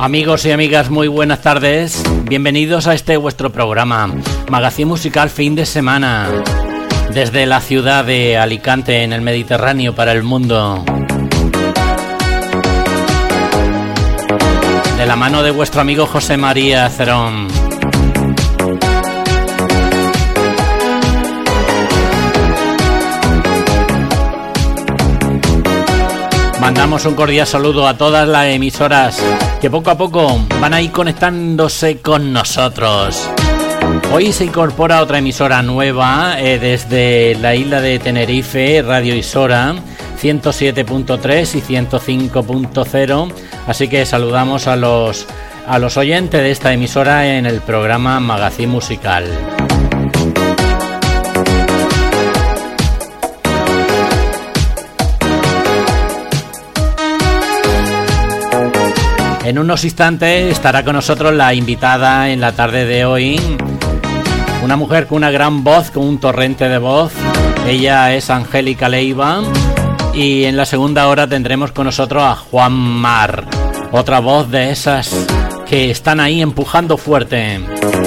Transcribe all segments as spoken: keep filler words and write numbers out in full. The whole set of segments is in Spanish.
Amigos y amigas, muy buenas tardes. Bienvenidos a este vuestro programa, Magazine Musical Fin de Semana, desde la ciudad de Alicante, en el Mediterráneo para el mundo. De la mano de vuestro amigo José María Cerón. Mandamos un cordial saludo a todas las emisoras que poco a poco van a ir conectándose con nosotros. Hoy se incorpora otra emisora nueva eh, desde la isla de Tenerife, Radio Isora, ciento siete punto tres y ciento cinco punto cero. Así que saludamos a los, a los oyentes de esta emisora en el programa Magazine Musical. En unos instantes estará con nosotros la invitada en la tarde de hoy, una mujer con una gran voz, con un torrente de voz. Ella es Angélica Leiva, y en la segunda hora tendremos con nosotros a Juan Mar, otra voz de esas que están ahí empujando fuerte.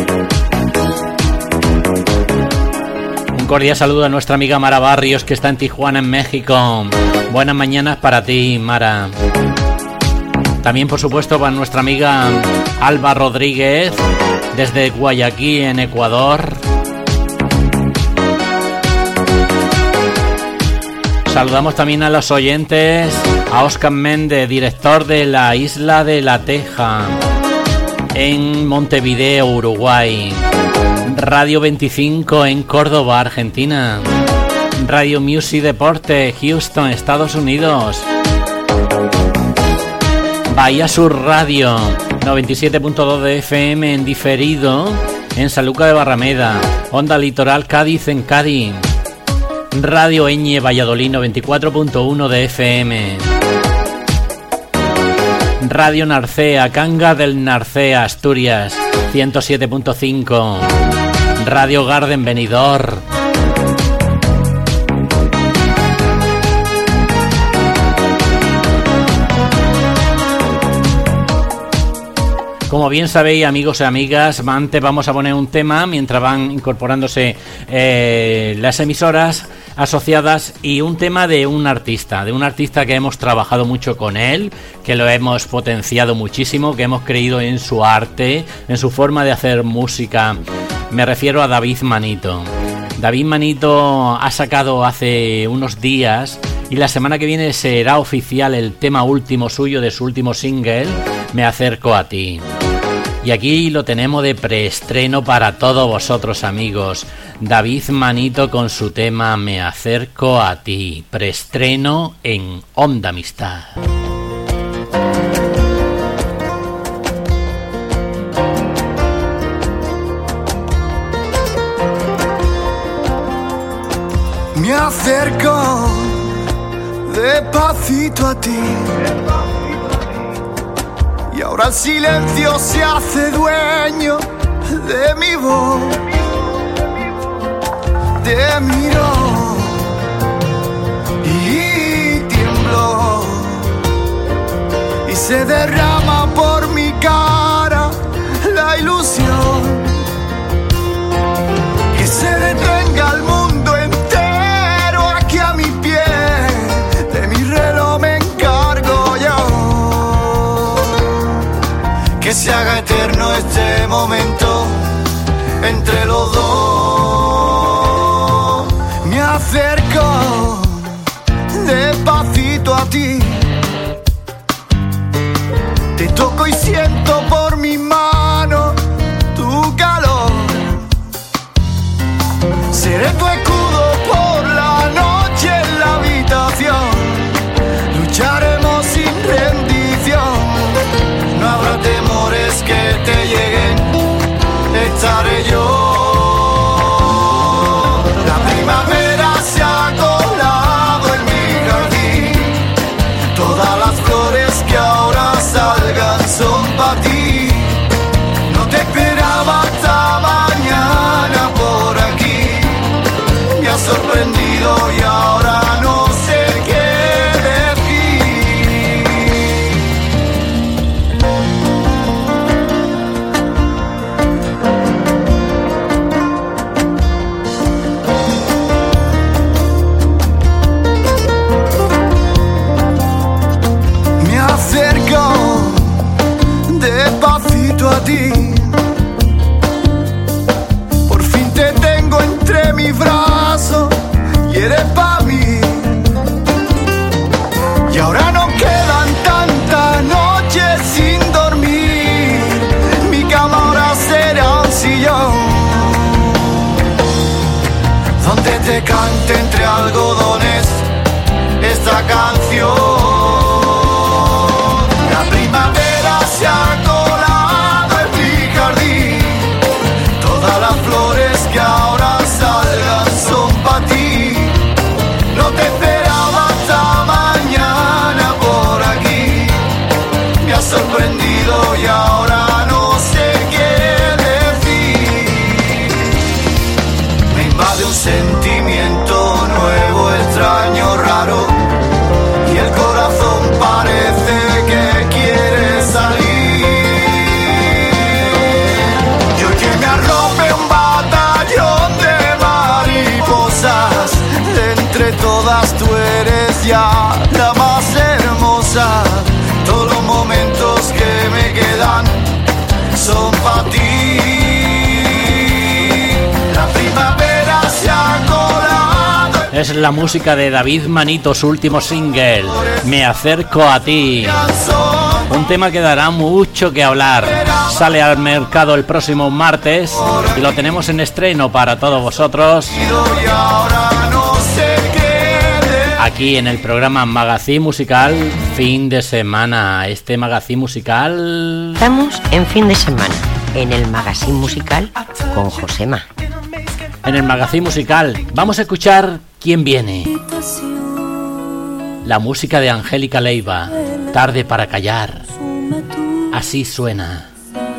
Un cordial saludo a nuestra amiga Mara Barrios, que está en Tijuana, en México. Buenas mañanas para ti, Mara. También, por supuesto, para nuestra amiga Alba Rodríguez, desde Guayaquil, en Ecuador. Saludamos también a los oyentes, a Oscar Méndez, director de la Isla de la Teja, en Montevideo, Uruguay. Radio veinticinco en Córdoba, Argentina. Radio Music Deporte, Houston, Estados Unidos. Bahía Sur Radio, noventa y siete punto dos de F M en diferido en Sanlúcar de Barrameda. Onda Litoral Cádiz en Cádiz. Radio Eñe Valladolid, noventa y cuatro punto uno de F M. Radio Narcea, Cangas del Narcea, Asturias, ciento siete punto cinco. Radio Garden Benidorm. Como bien sabéis, amigos y amigas, antes vamos a poner un tema mientras van incorporándose eh, las emisoras asociadas, y un tema de un artista, de un artista que hemos trabajado mucho con él, que lo hemos potenciado muchísimo, que hemos creído en su arte, en su forma de hacer música. Me refiero a David Manito. David Manito ha sacado hace unos días, y la semana que viene será oficial, el tema último suyo, de su último single, Me acerco a ti. Y aquí lo tenemos de preestreno para todos vosotros, amigos. David Manito con su tema Me acerco a ti. Preestreno en Onda Amistad. Me acerco despacito a ti, y ahora el silencio se hace dueño de mi voz. Te miro y tiemblo, y se derrama por mi cara la ilusión, que se detenga el mundo entero aquí a mi pie. De mi reloj me encargo yo, que se haga eterno este momento entre los dos. Me acerco despacito a ti, te toco y siento por mi mano tu calor. Seré tu escudo por la noche en la habitación, lucharemos sin rendición, no habrá temores que te lleguen, estaré yo. quieres pa' mí. Y ahora no quedan tantas noches sin dormir. Mi cama ahora será un sillón donde te cante entre algodones esta canción. La primavera se ha colado en mi jardín. Todas las flores que ahora salgan son para ti. No te esperaba hasta mañana por aquí. Me has sorprendido y ahora no sé qué decir. Me invade un sentimiento nuevo, extraño, raro, y el corazón parece que quiere salir. Yo que me arrope un batallón de mariposas, de entre todas tú eres ya la más hermosa. Todos los momentos que me quedan son para ti. La primavera se ha colado. Es la música de David Manito, su último single, Me acerco a ti. Un tema que dará mucho que hablar. Sale al mercado el próximo martes y lo tenemos en estreno para todos vosotros aquí en el programa Magazine Musical Fin de Semana. Este Magazine Musical... Estamos en fin de semana, en el Magazine Musical con Josema. En el Magazine Musical vamos a escuchar ¿Quién viene? La música de Angélica Leiva, Tarde para callar. Así suena.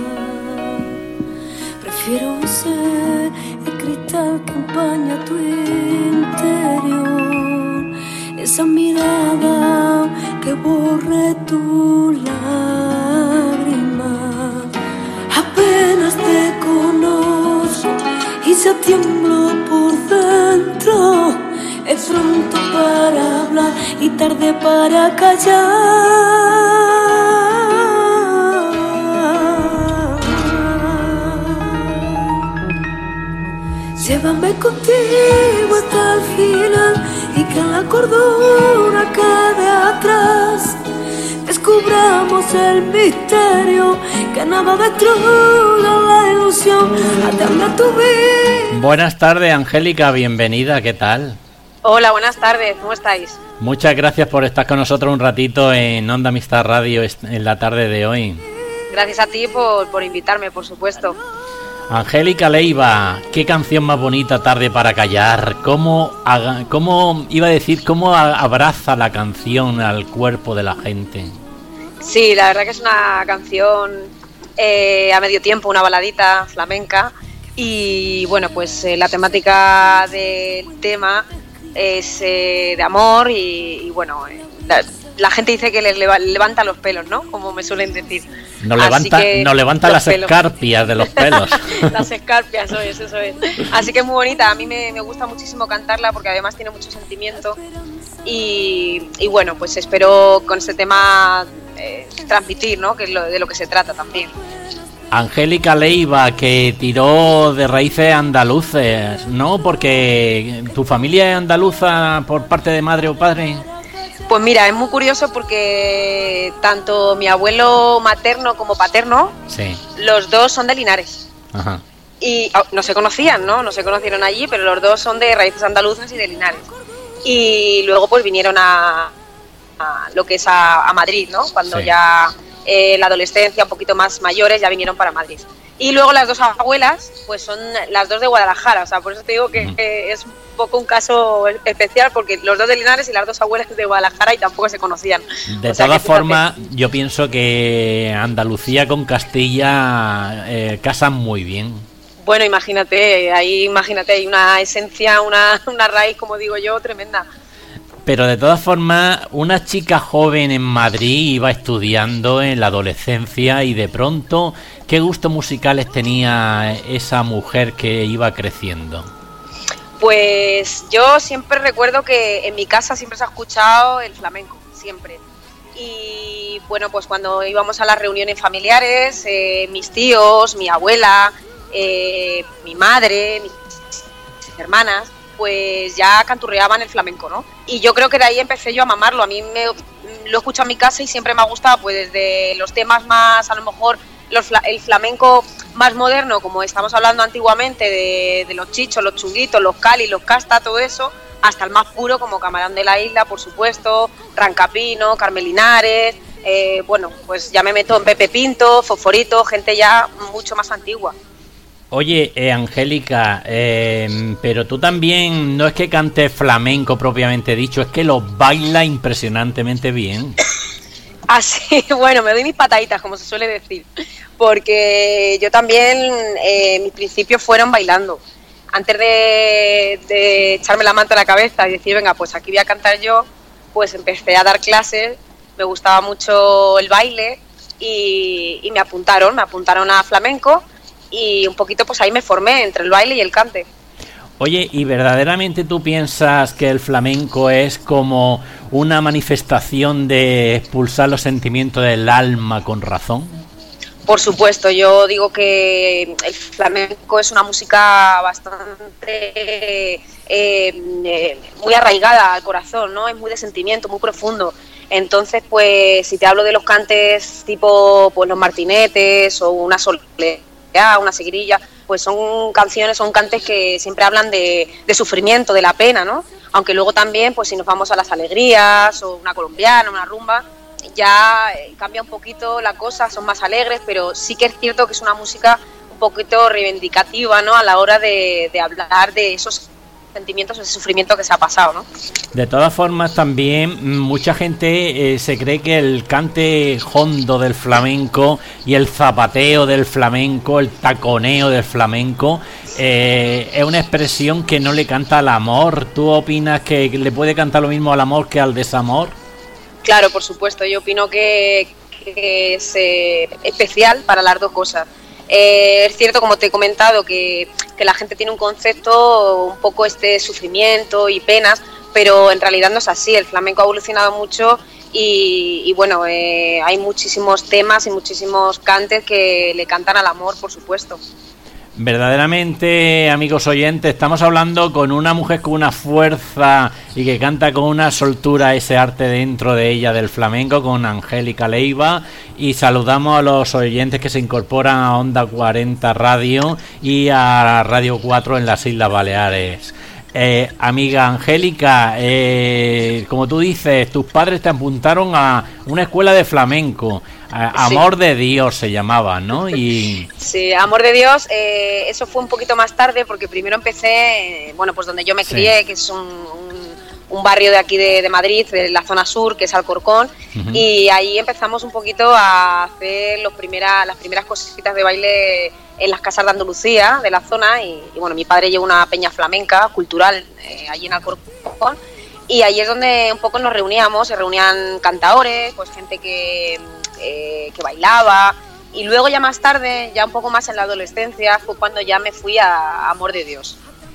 Prefiero ser el cristal que empaña tu interior, esa mirada que borre tu lágrima. Apenas te conozco y ya tiemblo por dentro. Es pronto para hablar y tarde para callar. Llévame contigo hasta el final y que la cordura quede atrás. Descubramos el misterio, que nada destruya la ilusión. Atame a tu vida. Buenas tardes, Angélica, bienvenida, ¿qué tal? Hola, buenas tardes, ¿cómo estáis? Muchas gracias por estar con nosotros un ratito en Onda Amistad Radio en la tarde de hoy. Gracias a ti por, por invitarme, por supuesto. Angélica Leiva, qué canción más bonita, Tarde para callar. ¿Cómo, haga, cómo iba a decir, cómo abraza la canción al cuerpo de la gente? Sí, la verdad que es una canción eh, a medio tiempo, una baladita flamenca. Y bueno, pues eh, la temática del tema es eh, de amor y, y bueno, eh, la, la gente dice que les levanta los pelos, ¿no? Como me suelen decir. Nos levanta, nos levanta las pelos. Escarpias de los pelos. Las escarpias, eso es, eso es. Así que es muy bonita, a mí me, me gusta muchísimo cantarla porque además tiene mucho sentimiento y, y bueno, pues espero con este tema eh, transmitir, ¿no? Que es lo, de lo que se trata también. Angélica Leiva, que tiró de raíces andaluces, ¿no? Porque tu familia es andaluza por parte de madre o padre. Pues mira, es muy curioso porque tanto mi abuelo materno como paterno, sí, los dos son de Linares. Ajá. Y oh, no se conocían, ¿no? No se conocieron allí, pero los dos son de raíces andaluzas y de Linares. Y luego pues vinieron a, a lo que es a, a Madrid, ¿no? Cuando sí. ya... Eh, la adolescencia, un poquito más mayores, ya vinieron para Madrid. Y luego las dos abuelas, pues son las dos de Guadalajara, o sea, por eso te digo que mm. eh, es un poco un caso especial, porque los dos de Linares y las dos abuelas de Guadalajara y tampoco se conocían. De todas formas, yo pienso que Andalucía con Castilla eh, casan muy bien. Bueno, imagínate, ahí imagínate, hay una esencia, una, una raíz, como digo yo, tremenda. Pero de todas formas, una chica joven en Madrid iba estudiando en la adolescencia y de pronto, ¿qué gustos musicales tenía esa mujer que iba creciendo? Pues yo siempre recuerdo que en mi casa siempre se ha escuchado el flamenco, siempre. Y bueno, pues cuando íbamos a las reuniones familiares, eh, mis tíos, mi abuela, eh, mi madre, mis hermanas... pues ya canturreaban el flamenco, ¿no? Y yo creo que de ahí empecé yo a mamarlo. A mí me, lo escucho en mi casa y siempre me ha gustado, pues desde los temas más, a lo mejor, los, el flamenco más moderno, como estamos hablando antiguamente, de, de los chichos, los chunguitos, los calis, los casta, todo eso, hasta el más puro, como Camarón de la Isla, por supuesto, Rancapino, Carmelinares, eh, bueno, pues ya me meto en Pepe Pinto, Fosforito, gente ya mucho más antigua. Oye, eh, Angélica, eh, pero tú también no es que cantes flamenco propiamente dicho, es que lo bailas impresionantemente bien. Así, bueno, me doy mis pataditas, como se suele decir, porque yo también, eh, mis principios fueron bailando. Antes de, de echarme la manta a la cabeza y decir, venga, pues aquí voy a cantar yo, pues empecé a dar clases, me gustaba mucho el baile y, y me apuntaron, me apuntaron a flamenco y un poquito pues ahí me formé entre el baile y el cante. Oye, ¿y verdaderamente tú piensas que el flamenco es como una manifestación de expulsar los sentimientos del alma con razón? Por supuesto, yo digo que el flamenco es una música bastante eh, eh, muy arraigada al corazón, ¿no? Es muy de sentimiento, muy profundo. Entonces, pues, si te hablo de los cantes tipo pues los martinetes o una soleá, una seguirilla, pues son canciones, son cantes que siempre hablan de, de sufrimiento, de la pena, ¿no? Aunque luego también, pues si nos vamos a las alegrías o una colombiana, una rumba, ya cambia un poquito la cosa, son más alegres, pero sí que es cierto que es una música un poquito reivindicativa, ¿no? A la hora de, de hablar de esos sentimientos, ese sufrimiento que se ha pasado, ¿no? De todas formas, también mucha gente eh, se cree que el cante hondo del flamenco y el zapateo del flamenco, el taconeo del flamenco, eh, es una expresión que no le canta al amor. ¿Tú opinas que le puede cantar lo mismo al amor que al desamor? Claro, por supuesto, yo opino que, que es eh, especial para las dos cosas. Eh, es cierto, como te he comentado, que, que la gente tiene un concepto un poco este sufrimiento y penas, pero en realidad no es así. El flamenco ha evolucionado mucho y, y bueno, eh, hay muchísimos temas y muchísimos cantes que le cantan al amor, por supuesto. Verdaderamente, amigos oyentes, estamos hablando con una mujer con una fuerza y que canta con una soltura ese arte dentro de ella del flamenco, con Angélica Leiva, y saludamos a los oyentes que se incorporan a Onda cuarenta Radio y a Radio cuatro en las Islas Baleares. Eh, amiga Angélica, eh, como tú dices, tus padres te apuntaron a una escuela de flamenco. Amor sí. de Dios se llamaba, ¿no? Y sí, Amor de Dios, eh, eso fue un poquito más tarde porque primero empecé, eh, bueno, pues donde yo me crié, sí. que es un, un, un barrio de aquí de, de Madrid, de la zona sur, que es Alcorcón, uh-huh. y ahí empezamos un poquito a hacer los primera, las primeras cositas de baile en las casas de Andalucía, de la zona, y, y bueno, mi padre lleva una peña flamenca cultural eh, allí en Alcorcón, y ahí es donde un poco nos reuníamos, se reunían cantadores, pues gente que... Eh, que bailaba, y luego ya más tarde, ya un poco más en la adolescencia, fue cuando ya me fui a Amor de Dios.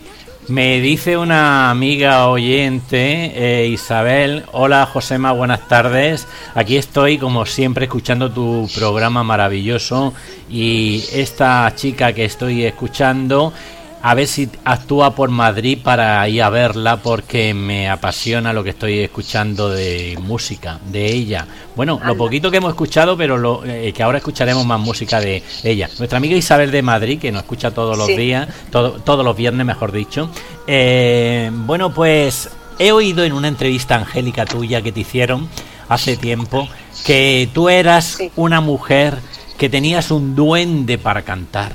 Me dice una amiga oyente, eh, Isabel: hola Josema, buenas tardes, aquí estoy como siempre escuchando tu programa maravilloso, y esta chica que estoy escuchando, a ver si actúa por Madrid para ir a verla, porque me apasiona lo que estoy escuchando de música de ella. Bueno, lo poquito que hemos escuchado, pero lo eh, que ahora escucharemos más música de ella. Nuestra amiga Isabel de Madrid, que nos escucha todos los sí. días, todo, todos los viernes, mejor dicho. Eh, bueno, pues he oído en una entrevista, Angélica, tuya que te hicieron hace tiempo, que tú eras sí. una mujer que tenías un duende para cantar.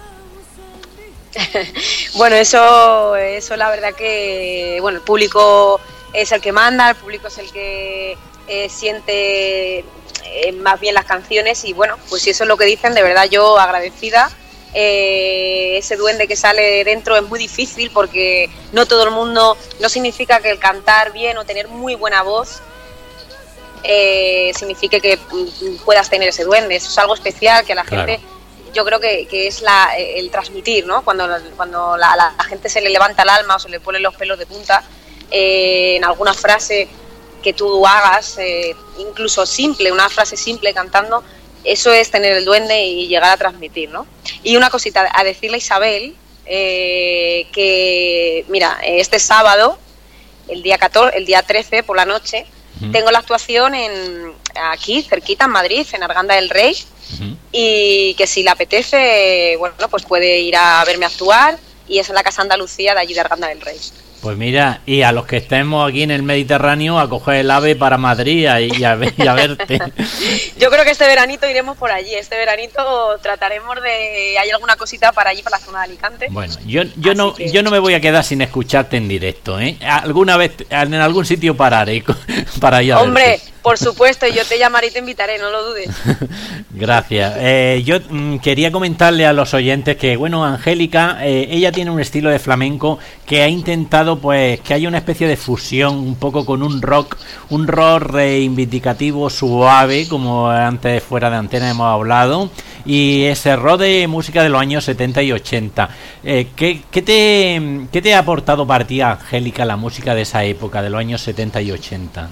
Bueno, eso, eso la verdad que, bueno, el público es el que manda, el público es el que eh, siente eh, más bien las canciones, y bueno, pues si eso es lo que dicen, de verdad yo agradecida. Eh, ese duende que sale dentro es muy difícil porque no todo el mundo, no significa que el cantar bien o tener muy buena voz eh, signifique que puedas tener ese duende. Eso es algo especial que a la claro. gente... Yo creo que, que es la, el transmitir, ¿no? Cuando, cuando la, la, la gente se le levanta el alma o se le ponen los pelos de punta eh, en alguna frase que tú hagas, eh, incluso simple, una frase simple cantando, eso es tener el duende y llegar a transmitir, ¿no? Y una cosita, a decirle a Isabel, eh, que, mira, este sábado, el día catorce, el día trece por la noche, uh-huh. tengo la actuación en aquí, cerquita, en Madrid, en Arganda del Rey, uh-huh. y que si le apetece, bueno, pues puede ir a verme actuar, y es en la Casa Andalucía de allí de Arganda del Rey. Pues mira, y a los que estemos aquí en el Mediterráneo, a coger el AVE para Madrid y a, y a verte. Yo creo que este veranito iremos por allí. Este veranito trataremos de... Hay alguna cosita para allí, para la zona de Alicante. Bueno, yo yo no que... yo no me voy a quedar sin escucharte en directo, ¿eh? Alguna vez, en algún sitio pararé para ir a Hombre, verte. Por supuesto, yo te llamaré y te invitaré, no lo dudes. Gracias. Eh, yo mm, quería comentarle a los oyentes que, bueno, Angélica, eh, ella tiene un estilo de flamenco que ha intentado, pues, que haya una especie de fusión un poco con un rock, un rock reivindicativo suave, como antes fuera de antena hemos hablado, y ese rock de música de los años setenta y ochenta. Eh, ¿qué, qué, te, ¿Qué te ha aportado para ti, Angélica, la música de esa época, de los años setenta y ochenta?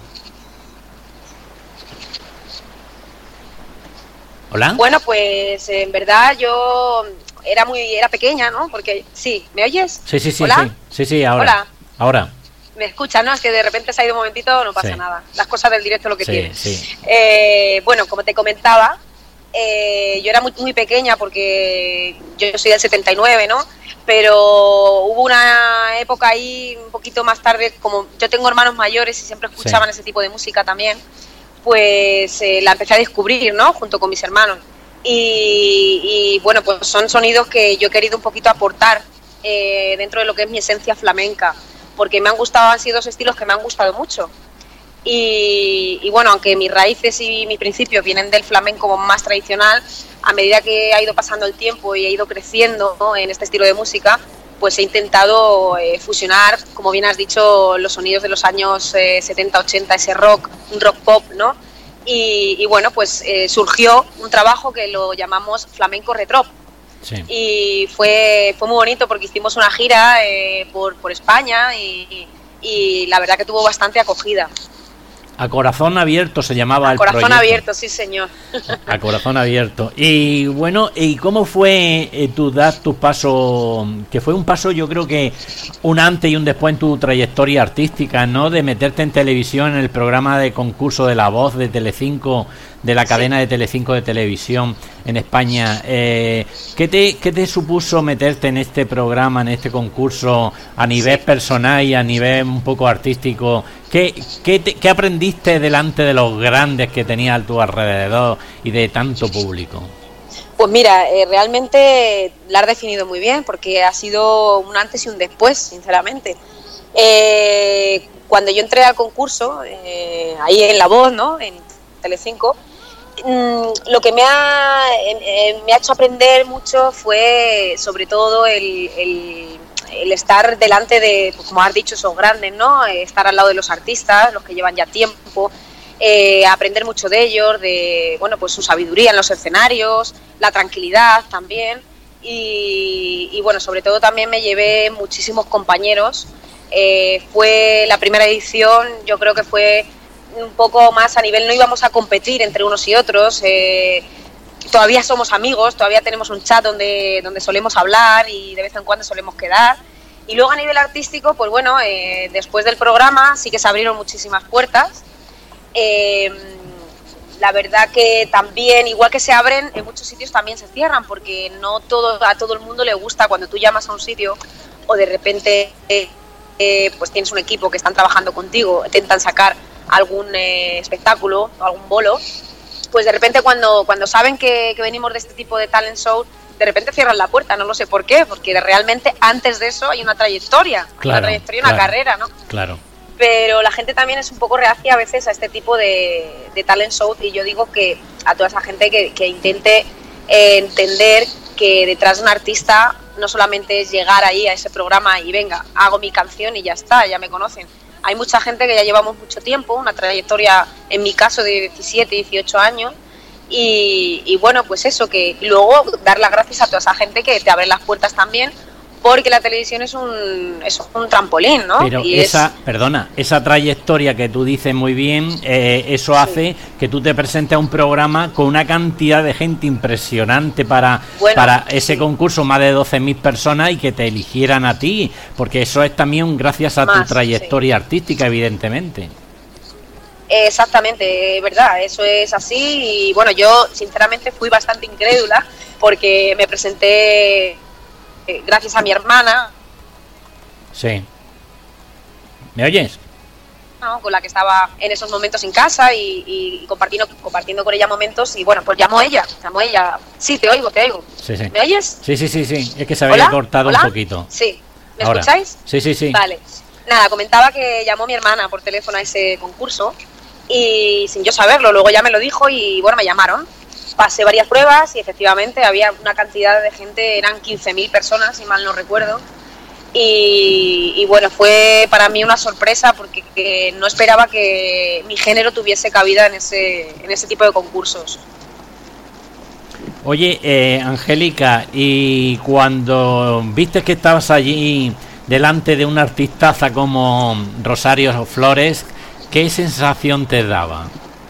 ¿Hola? Bueno, pues en verdad yo era muy era pequeña, ¿no? Porque sí, ¿me oyes? Sí, sí, sí. ¿Hola? Sí, sí, sí, ahora. Hola. Ahora. ¿Me escuchas? No, es que de repente se ha ido un momentito, no pasa sí. nada. Las cosas del directo lo que sí, tienen. Sí. Eh, bueno, como te comentaba, eh, yo era muy, muy pequeña porque yo soy del setenta y nueve, ¿no? Pero hubo una época ahí un poquito más tarde, como yo tengo hermanos mayores y siempre escuchaban sí. ese tipo de música también, pues eh, la empecé a descubrir, ¿no? Junto con mis hermanos. Y, y bueno, pues son sonidos que yo he querido un poquito aportar eh, dentro de lo que es mi esencia flamenca, porque me han gustado, han sido dos estilos que me han gustado mucho. Y, y bueno, aunque mis raíces y mis principios vienen del flamenco más tradicional, a medida que ha ido pasando el tiempo y he ido creciendo, ¿no? en este estilo de música, pues he intentado eh, fusionar, como bien has dicho, los sonidos de los años eh, setenta, ochenta, ese rock, un rock pop, ¿no? Y, y bueno, pues eh, surgió un trabajo que lo llamamos Flamenco Retro. Sí. Y fue, fue muy bonito porque hicimos una gira eh, por, por España y, y la verdad que tuvo bastante acogida. A corazón abierto se llamaba a el corazón proyecto. abierto, sí señor. A corazón abierto. Y bueno, ¿y cómo fue eh, tu dar tu paso? Que fue un paso, yo creo que un antes y un después en tu trayectoria artística, ¿no? De meterte en televisión en el programa de concurso de La Voz de Telecinco, de la cadena sí. de Telecinco de televisión en España. Eh, ¿qué te qué te supuso meterte en este programa, en este concurso a nivel sí. personal y a nivel un poco artístico? ¿Qué, qué, te, ¿Qué aprendiste delante de los grandes que tenías a tu alrededor y de tanto público? Pues mira, eh, realmente la has definido muy bien, porque ha sido un antes y un después, sinceramente. Eh, cuando yo entré al concurso, eh, ahí en La Voz, ¿no? En Telecinco, mmm, lo que me ha, eh, me ha hecho aprender mucho fue sobre todo el... el el estar delante de, pues como has dicho, esos grandes, ¿no? Estar al lado de los artistas, los que llevan ya tiempo, eh, aprender mucho de ellos, de, bueno, pues su sabiduría en los escenarios, la tranquilidad también, y, y bueno, sobre todo también me llevé muchísimos compañeros. Eh, fue la primera edición, yo creo que fue un poco más a nivel, no íbamos a competir entre unos y otros, eh, todavía somos amigos, todavía tenemos un chat donde, donde solemos hablar y de vez en cuando solemos quedar. Y luego a nivel artístico, pues bueno, eh, después del programa sí que se abrieron muchísimas puertas. Eh, la verdad que también, igual que se abren, en muchos sitios también se cierran, porque no todo a todo el mundo le gusta cuando tú llamas a un sitio o de repente eh, eh, pues tienes un equipo que están trabajando contigo, intentan sacar algún eh, espectáculo o algún bolo. Pues de repente cuando, cuando saben que, que venimos de este tipo de talent show, de repente cierran la puerta, no lo sé por qué, porque realmente antes de eso hay una trayectoria, claro, una trayectoria, una claro, carrera, ¿no? Claro. Pero la gente también es un poco reacia a veces a este tipo de, de talent show, y yo digo que a toda esa gente que, que intente eh, entender que detrás de un artista no solamente es llegar ahí a ese programa y venga, hago mi canción y ya está, ya me conocen. Hay mucha gente que ya llevamos mucho tiempo, una trayectoria, en mi caso, de diecisiete, dieciocho años, y, y bueno, pues eso, que luego dar las gracias a toda esa gente que te abre las puertas también, porque la televisión es un, es un trampolín, ¿no? Pero y esa, es... perdona, esa trayectoria que tú dices muy bien, eh, eso hace sí. que tú te presentes a un programa con una cantidad de gente impresionante para, bueno, para ese sí. concurso, más de doce mil personas, y que te eligieran a ti, porque eso es también gracias a más, tu trayectoria sí. artística, evidentemente. Exactamente, verdad, eso es así. Y bueno, yo sinceramente fui bastante incrédula porque me presenté gracias a mi hermana. Sí. ¿Me oyes? ¿No? Con la que estaba en esos momentos en casa y, y compartiendo compartiendo con ella momentos. Y bueno, pues llamó ella, llamó ella. Sí, te oigo, te oigo. Sí, sí. ¿Me oyes? Sí, sí, sí, sí. Es que se había ¿Hola? cortado ¿Hola? un poquito. Sí. ¿Me Ahora. escucháis? Sí, sí, sí. Vale. Nada, comentaba que llamó mi hermana por teléfono a ese concurso y sin yo saberlo, luego ya me lo dijo y bueno, me llamaron. Pasé varias pruebas y efectivamente había una cantidad de gente, eran quince mil personas, si mal no recuerdo. Y, y bueno, fue para mí una sorpresa porque que no esperaba que mi género tuviese cabida en ese, en ese tipo de concursos. Oye, eh, Angélica, y cuando viste que estabas allí delante de una artistaza como Rosario Flores, ¿qué sensación te daba?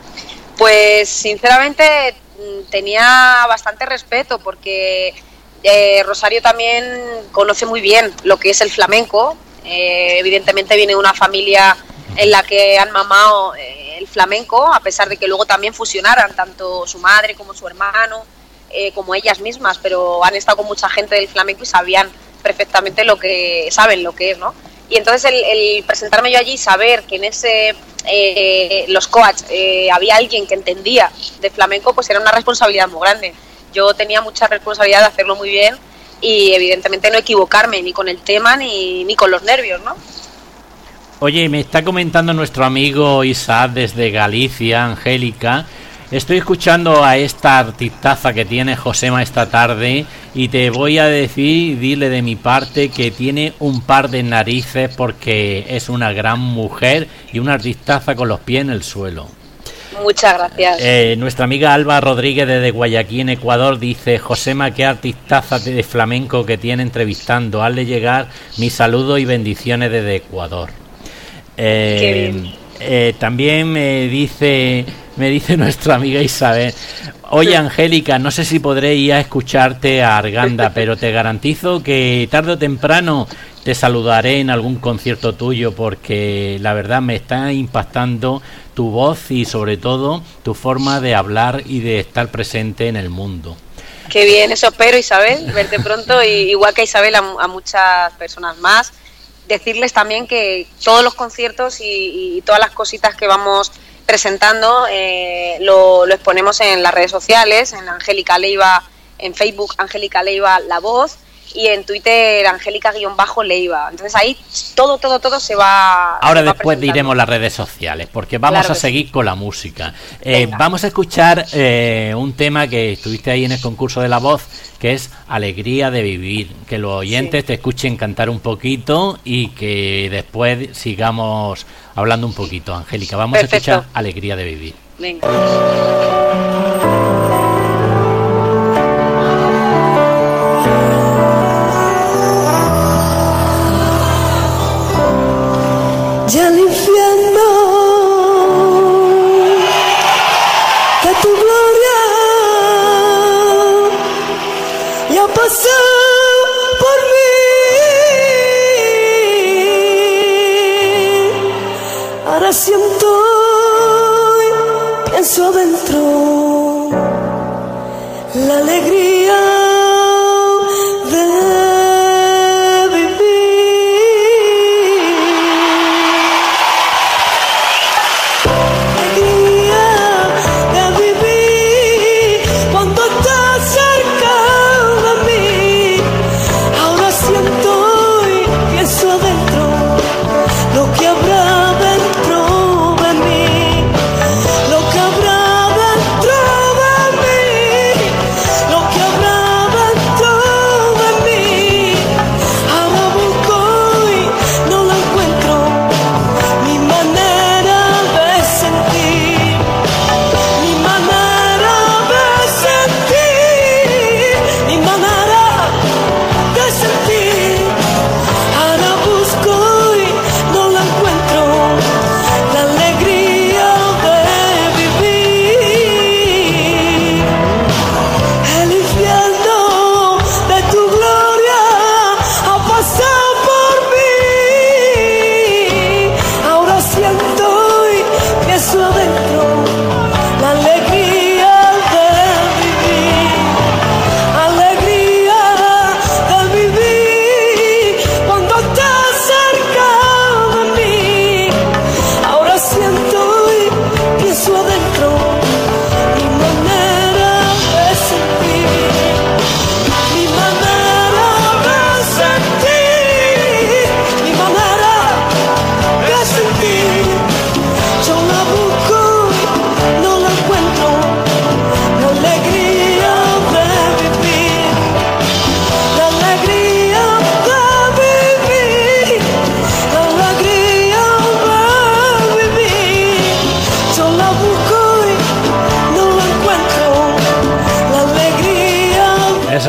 Pues sinceramente tenía bastante respeto porque eh, Rosario también conoce muy bien lo que es el flamenco. Eh, evidentemente viene de una familia en la que han mamado eh, el flamenco, a pesar de que luego también fusionaran tanto su madre como su hermano, eh, como ellas mismas, pero han estado con mucha gente del flamenco y sabían perfectamente lo que saben lo que es, ¿no? Y entonces el, el presentarme yo allí y saber que en ese eh, los coach eh, había alguien que entendía de flamenco, pues era una responsabilidad muy grande. Yo tenía mucha responsabilidad de hacerlo muy bien y evidentemente no equivocarme ni con el tema ni, ni con los nervios, ¿no? Oye, me está comentando nuestro amigo Isaac desde Galicia, Angélica. Estoy escuchando a esta artistaza que tiene Josema esta tarde y te voy a decir, dile de mi parte que tiene un par de narices porque es una gran mujer y una artistaza con los pies en el suelo. Muchas gracias. Eh, nuestra amiga Alba Rodríguez desde Guayaquil, en Ecuador, dice: Josema, qué artistaza de flamenco que tiene entrevistando. Hazle llegar mi saludo y bendiciones desde Ecuador. Eh, qué bien. Eh, también me dice me dice nuestra amiga Isabel: oye, Angélica, no sé si podré ir a escucharte a Arganda, pero te garantizo que tarde o temprano te saludaré en algún concierto tuyo, porque la verdad me está impactando tu voz y sobre todo tu forma de hablar y de estar presente en el mundo. Qué bien, eso espero, Isabel, verte pronto, y igual que a Isabel, a, a muchas personas más. Decirles también que todos los conciertos y, y todas las cositas que vamos presentando eh, lo, lo exponemos en las redes sociales, en Angélica Leiva, en Facebook Angélica Leiva La Voz y en Twitter Angélica-Leiva. Entonces ahí todo, todo, todo se va. Ahora se va después diremos las redes sociales, porque vamos claro a seguir sí. con la música. Eh, vamos a escuchar eh, un tema que estuviste ahí en el concurso de La Voz, que es Alegría de Vivir. Que los oyentes sí. te escuchen cantar un poquito y que después sigamos hablando un poquito. Angélica, vamos Perfecto. a escuchar Alegría de Vivir. Venga. Ya el infierno de tu gloria ya pasó por mí. Ahora siento y pienso dentro la alegría de lo que habrá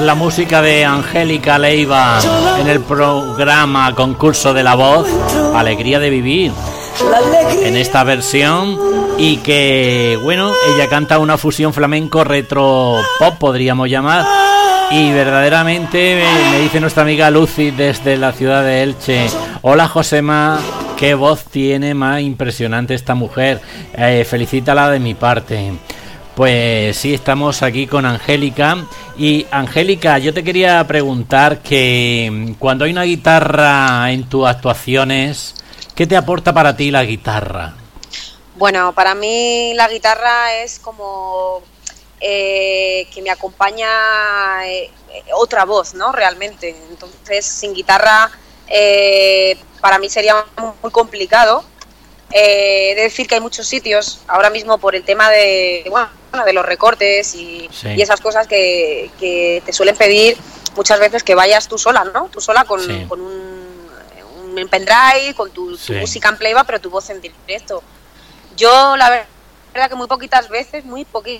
la música de Angélica Leiva en el programa Concurso de la Voz, Alegría de Vivir, en esta versión, y que, bueno, ella canta una fusión flamenco retro pop, podríamos llamar, y verdaderamente me, me dice nuestra amiga Lucy desde la ciudad de Elche: hola Josema, qué voz tiene más impresionante esta mujer, eh, felicítala de mi parte. Pues sí, estamos aquí con Angélica. Y Angélica, yo te quería preguntar que cuando hay una guitarra en tus actuaciones, ¿qué te aporta para ti la guitarra? Bueno, para mí la guitarra es como eh, que me acompaña eh, otra voz, ¿no? Realmente. Entonces, sin guitarra eh, para mí sería muy complicado. Eh, he de decir que hay muchos sitios ahora mismo por el tema de, bueno, de los recortes y, sí. y esas cosas que, que te suelen pedir muchas veces que vayas tú sola, ¿no? Tú sola con, sí. con un, un pendrive, con tu, sí. tu música en playback, pero tu voz en directo. Yo la verdad que muy poquitas veces, muy poquitas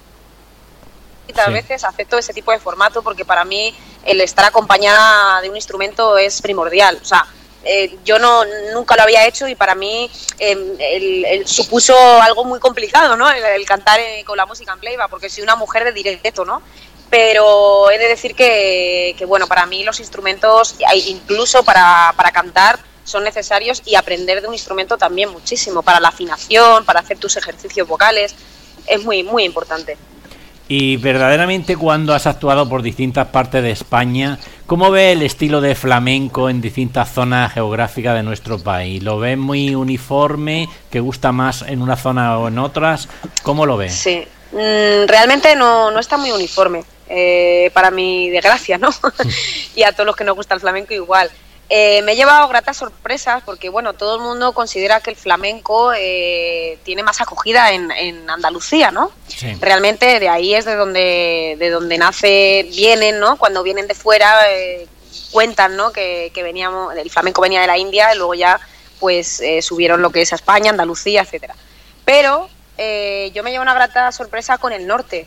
sí. veces acepto ese tipo de formato, porque para mí el estar acompañada de un instrumento es primordial. O sea, Eh, yo no nunca lo había hecho y para mí eh, el, el supuso algo muy complicado, ¿no? El, el cantar eh, con la música en playback, porque soy una mujer de directo, ¿no? Pero he de decir que, que bueno, para mí los instrumentos, incluso para, para cantar, son necesarios, y aprender de un instrumento también muchísimo, para la afinación, para hacer tus ejercicios vocales, es muy, muy importante. Y verdaderamente, cuando has actuado por distintas partes de España, ¿cómo ves el estilo de flamenco en distintas zonas geográficas de nuestro país? ¿Lo ves muy uniforme, que gusta más en una zona o en otras? ¿Cómo lo ves? Sí, mm, realmente no, no está muy uniforme, eh, para mi desgracia, ¿no? Y a todos los que nos gusta el flamenco igual. Eh, me he llevado gratas sorpresas porque, bueno, todo el mundo considera que el flamenco eh, tiene más acogida en, en Andalucía, ¿no? Sí. Realmente de ahí es de donde de donde nace, vienen, ¿no? Cuando vienen de fuera eh, cuentan, ¿no? Que, que veníamos, el flamenco venía de la India y luego ya pues eh, subieron lo que es a España, Andalucía, etcétera. Pero eh, yo me llevo una grata sorpresa con el norte.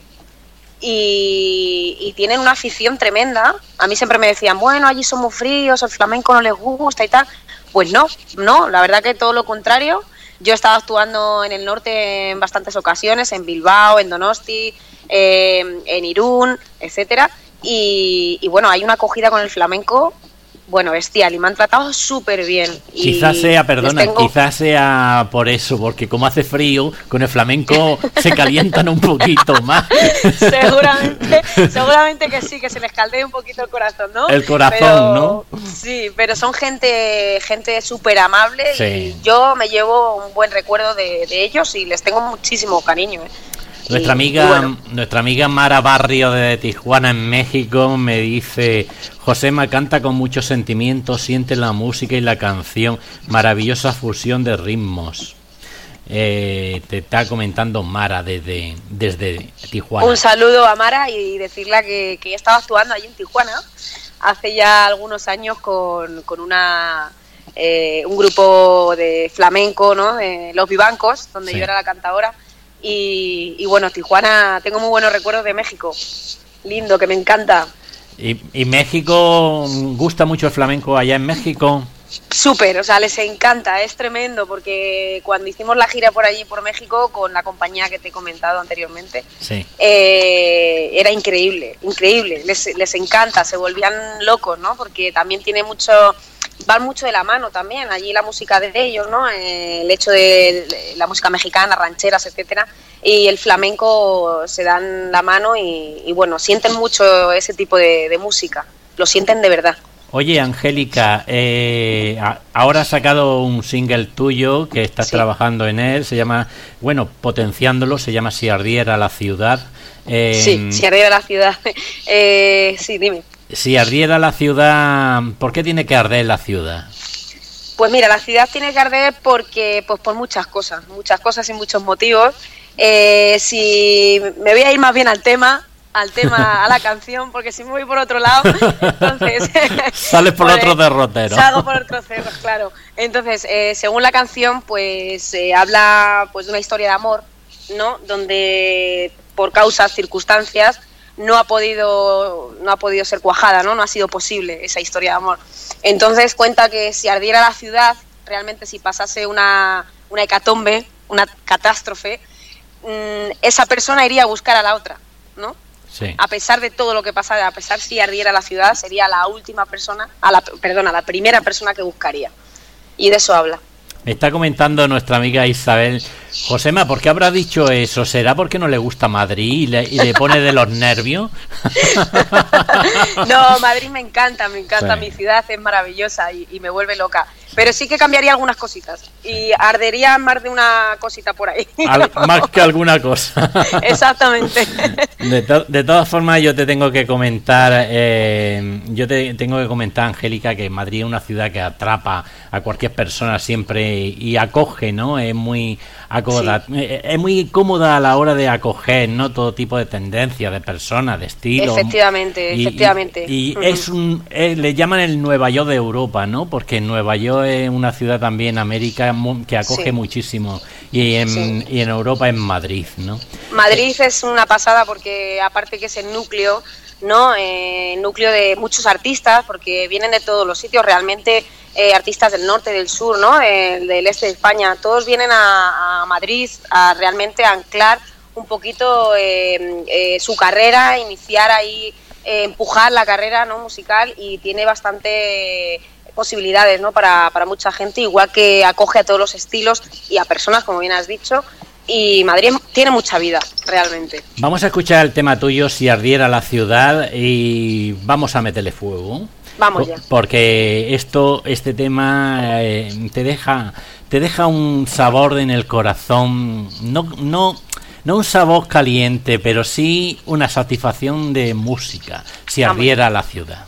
Y, y tienen una afición tremenda. A mí siempre me decían, bueno, allí son muy fríos, el flamenco no les gusta y tal. Pues no, no, la verdad que todo lo contrario. Yo he estado actuando en el norte en bastantes ocasiones, en Bilbao, en Donosti, eh, en Irún, etcétera. Y, y bueno, hay una acogida con el flamenco, bueno, bestial, y me han tratado súper bien. Quizás sea, perdona, tengo... quizás sea por eso, porque como hace frío, con el flamenco se calientan un poquito más. Seguramente, seguramente que sí, que se les caldee un poquito el corazón, ¿no? El corazón, pero, ¿no? Sí, pero son gente gente súper amable, sí. Y yo me llevo un buen recuerdo de, de ellos y les tengo muchísimo cariño, ¿eh? Nuestra amiga, bueno. nuestra amiga Mara Barrio de Tijuana, en México, me dice: Josema canta con mucho sentimiento, siente la música y la canción, maravillosa fusión de ritmos. Eh, te está comentando Mara desde, desde Tijuana. Un saludo a Mara y decirle que, que estaba actuando allí en Tijuana hace ya algunos años con, con una eh, un grupo de flamenco, ¿no? De Los Vivancos, donde sí. yo era la cantadora. Y, y bueno, Tijuana, tengo muy buenos recuerdos de México. Lindo, que me encanta. ¿Y, y México, gusta mucho el flamenco allá en México? Súper, o sea, les encanta, es tremendo, porque cuando hicimos la gira por allí, por México, con la compañía que te he comentado anteriormente, sí. eh, era increíble, increíble, les, les encanta, se volvían locos, ¿no? Porque también tiene mucho... van mucho de la mano también, allí la música de ellos, ¿no? Eh, el hecho de, de la música mexicana, rancheras, etcétera, y el flamenco se dan la mano y, y bueno, sienten mucho ese tipo de, de música, lo sienten de verdad. Oye, Angélica, eh, a, ahora has sacado un single tuyo que estás sí. trabajando en él, se llama, bueno, potenciándolo, se llama Si ardiera la ciudad. Eh, sí, Si ardiera la ciudad, eh, sí, dime. Si ardiera la ciudad, ¿por qué tiene que arder la ciudad? Pues mira, la ciudad tiene que arder porque, pues por muchas cosas, muchas cosas y muchos motivos. Eh, si me voy a ir más bien al tema, al tema, a la canción, porque si me voy por otro lado, entonces... Sales por pues, otro derrotero. Salgo por otro cerro, claro. Entonces, eh, según la canción, pues eh, habla pues de una historia de amor, ¿no? Donde por causas, circunstancias, no ha podido no ha podido ser cuajada, ¿no? No ha sido posible esa historia de amor. Entonces cuenta que si ardiera la ciudad, realmente si pasase una, una hecatombe, una catástrofe, mmm, esa persona iría a buscar a la otra, ¿no? Sí. A pesar de todo lo que pasara, a pesar si ardiera la ciudad, sería la última persona, a la, perdona, la primera persona que buscaría. Y de eso habla. Me está comentando nuestra amiga Isabel, Josema, ¿por qué habrá dicho eso? ¿Será porque no le gusta Madrid y le, y le pone de los nervios? No, Madrid me encanta, me encanta, sí. Mi ciudad es maravillosa y, y me vuelve loca. Pero sí que cambiaría algunas cositas y ardería más de una cosita por ahí. Al, más que alguna cosa. Exactamente. De, to, de todas formas, yo te tengo que comentar, eh, yo te tengo que comentar, Angélica, que Madrid es una ciudad que atrapa a cualquier persona siempre y acoge, ¿no? Es muy acoda, sí. Es muy cómoda a la hora de acoger, ¿no? Todo tipo de tendencias, de personas, de estilos. Efectivamente, y, efectivamente. Y, y uh-huh. es un, es, le llaman el Nueva York de Europa, ¿no? Porque Nueva York es una ciudad también, América, que acoge sí. muchísimo. Y en, sí. y en Europa es Madrid, ¿no? Madrid eh, es una pasada porque aparte que es el núcleo, ¿no? Eh, núcleo de muchos artistas, porque vienen de todos los sitios, realmente eh, artistas del norte, del sur, ¿no? Eh, del este de España, todos vienen a, a Madrid a realmente anclar un poquito eh, eh, su carrera, iniciar ahí, eh, empujar la carrera, ¿no? Musical, y tiene bastante posibilidades, ¿no? Para, para mucha gente, igual que acoge a todos los estilos y a personas, como bien has dicho. Y Madrid tiene mucha vida, realmente. Vamos a escuchar el tema tuyo, Si ardiera la ciudad, y vamos a meterle fuego. Vamos ya. Porque esto, este tema eh, te deja, te deja un sabor en el corazón, no, no, no un sabor caliente, pero sí una satisfacción de música. Si ardiera vamos. La ciudad.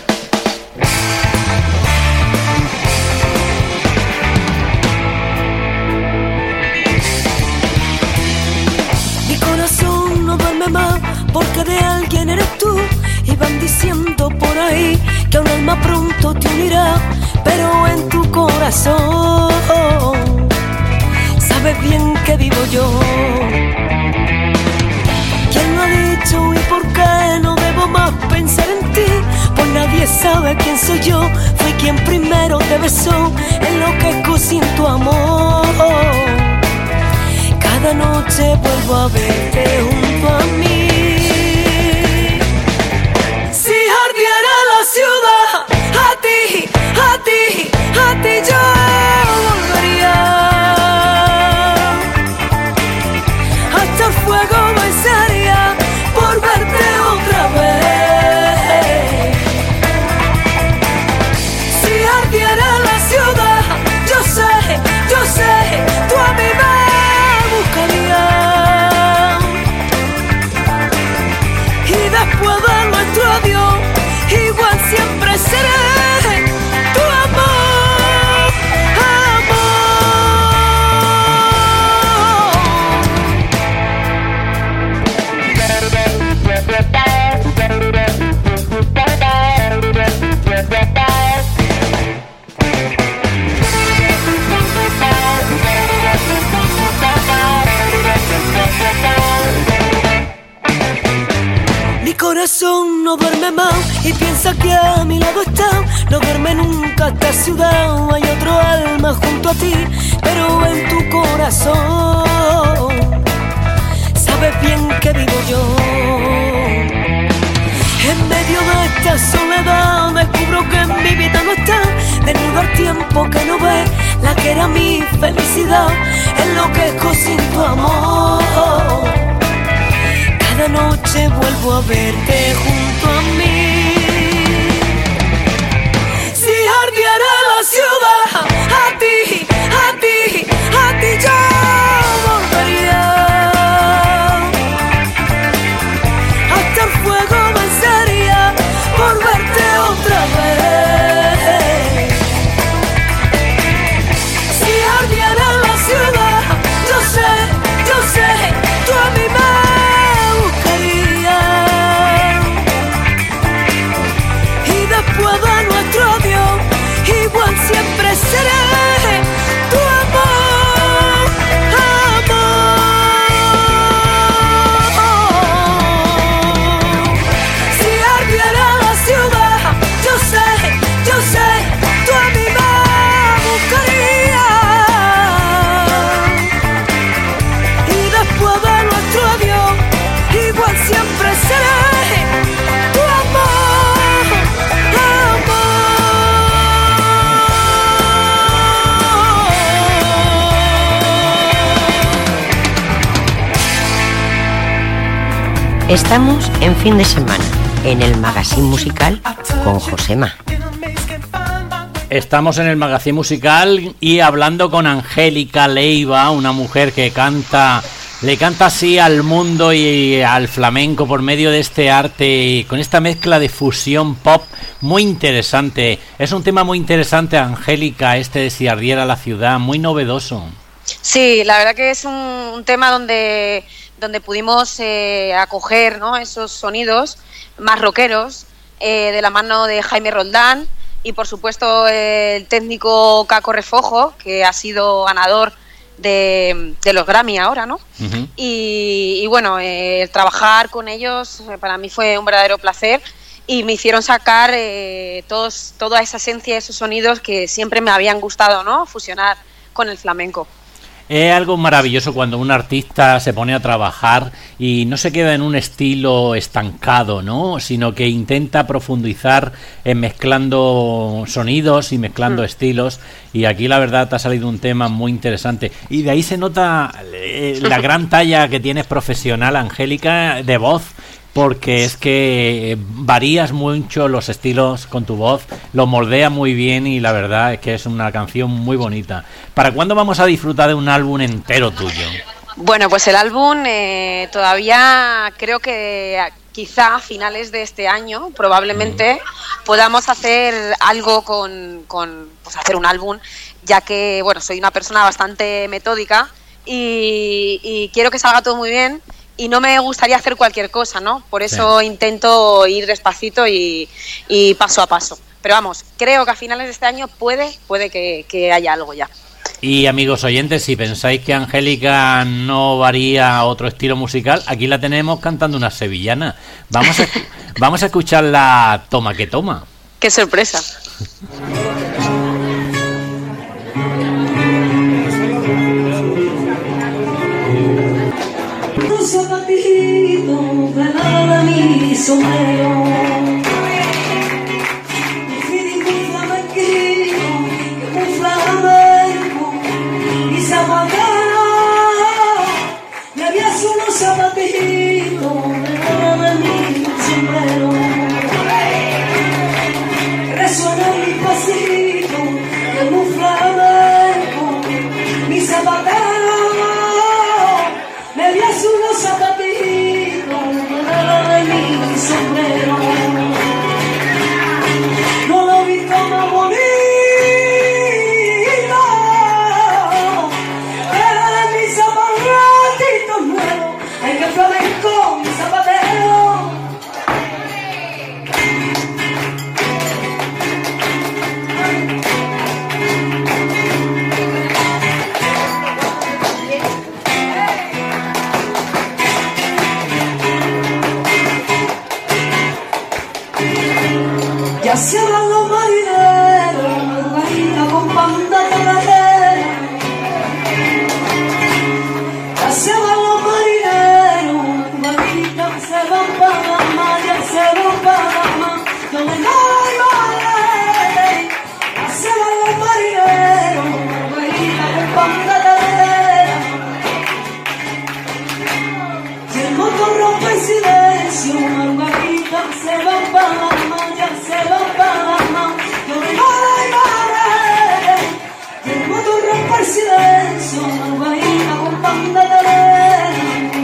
Más porque de alguien eres tú y van diciendo por ahí que un alma pronto te unirá, pero en tu corazón sabes bien que vivo yo. ¿Quién lo ha dicho y por qué no debo más pensar en ti? Pues nadie sabe quién soy yo, fui quien primero te besó, enloquezco sin tu amor. Cada noche vuelvo a verte junto a mí. Si ardiera la ciudad, a ti, a ti, a ti yo volvería. Hasta el fuego besaría por verte otra vez. Si ardiera la ciudad, yo sé, yo sé, tú a mí me y después de nuestro adiós igual siempre seré tu amor, amor. Mi corazón no duerme más y piensa que a mi lado está. No duerme nunca esta ciudad, hay otro alma junto a ti, pero en tu corazón sabes bien que vivo yo. En medio de esta soledad descubro que en mi vida no está, desnudo al tiempo que no ve la que era mi felicidad, enloquezco sin tu amor. Cada noche vuelvo a verte junto a mí. Si ardiera la ciudad, a ti, a ti, a ti yo volvería. Hasta el fuego vencería por verte otra vez. Si ardiera la ciudad, yo sé, yo sé, tú a mí me después de nuestro adiós igual siempre Estamos en fin de semana, en el Magazín Musical con Josema. Estamos en el Magazín Musical y hablando con Angélica Leiva, una mujer que canta, le canta así al mundo y al flamenco por medio de este arte, con esta mezcla de fusión pop muy interesante. Es un tema muy interesante, Angélica, este de Si ardiera la ciudad, muy novedoso. Sí, la verdad que es un, un tema donde... donde pudimos eh, acoger, ¿no?, esos sonidos más rockeros eh, de la mano de Jaime Roldán y por supuesto eh, el técnico Caco Refojo, que ha sido ganador de, de los Grammy ahora, ¿no? Uh-huh. y, y bueno, eh, trabajar con ellos eh, para mí fue un verdadero placer y me hicieron sacar eh, todos, toda esa esencia, esos sonidos que siempre me habían gustado, ¿no?, fusionar con el flamenco. Es algo maravilloso cuando un artista se pone a trabajar y no se queda en un estilo estancado, ¿no?, sino que intenta profundizar en mezclando sonidos y mezclando mm. estilos, y aquí la verdad te ha salido un tema muy interesante y de ahí se nota eh, la gran talla que tienes profesional, Angélica, de voz, porque es que varías mucho los estilos con tu voz, lo moldeas muy bien y la verdad es que es una canción muy bonita. ¿Para cuándo vamos a disfrutar de un álbum entero tuyo? Bueno, pues el álbum eh, todavía creo que quizá a finales de este año probablemente mm. podamos hacer algo con, con pues hacer un álbum, ya que bueno, soy una persona bastante metódica y, y quiero que salga todo muy bien. Y no me gustaría hacer cualquier cosa, ¿no? Por eso sí. intento ir despacito y, y paso a paso. Pero vamos, creo que a finales de este año puede, puede que, que haya algo ya. Y amigos oyentes, si pensáis que Angélica no varía a otro estilo musical, aquí la tenemos cantando una sevillana. Vamos a, vamos a escuchar la Toma que toma. ¡Qué sorpresa! Zapatito de nada mi sombrero, mi fili muy flamenquito, que muy flamenco, mi zapatero, me habías unos zapatitos de nada mi sombrero, que resuena mi pasito, que muy flamenco, mi zapatero. Me habías unos zapatitos de mi sombrero. No lo vi como bonito, pero de mis zapatitos nuevos, hay que flamenco mi zapatero. Ya se van los marineros, margarita con pan de torrejera. Ya se van los marineros, margarita se van para la mar, ya se van para la mar, donde no hay mar. Ya se van los marineros, margarita con pan de torrejera. Y el motor rompe el silencio, margarita se van para la mar. Se va para la mano, donde no hay mares, y el motor rompe el silencio, margarita con pan de telera.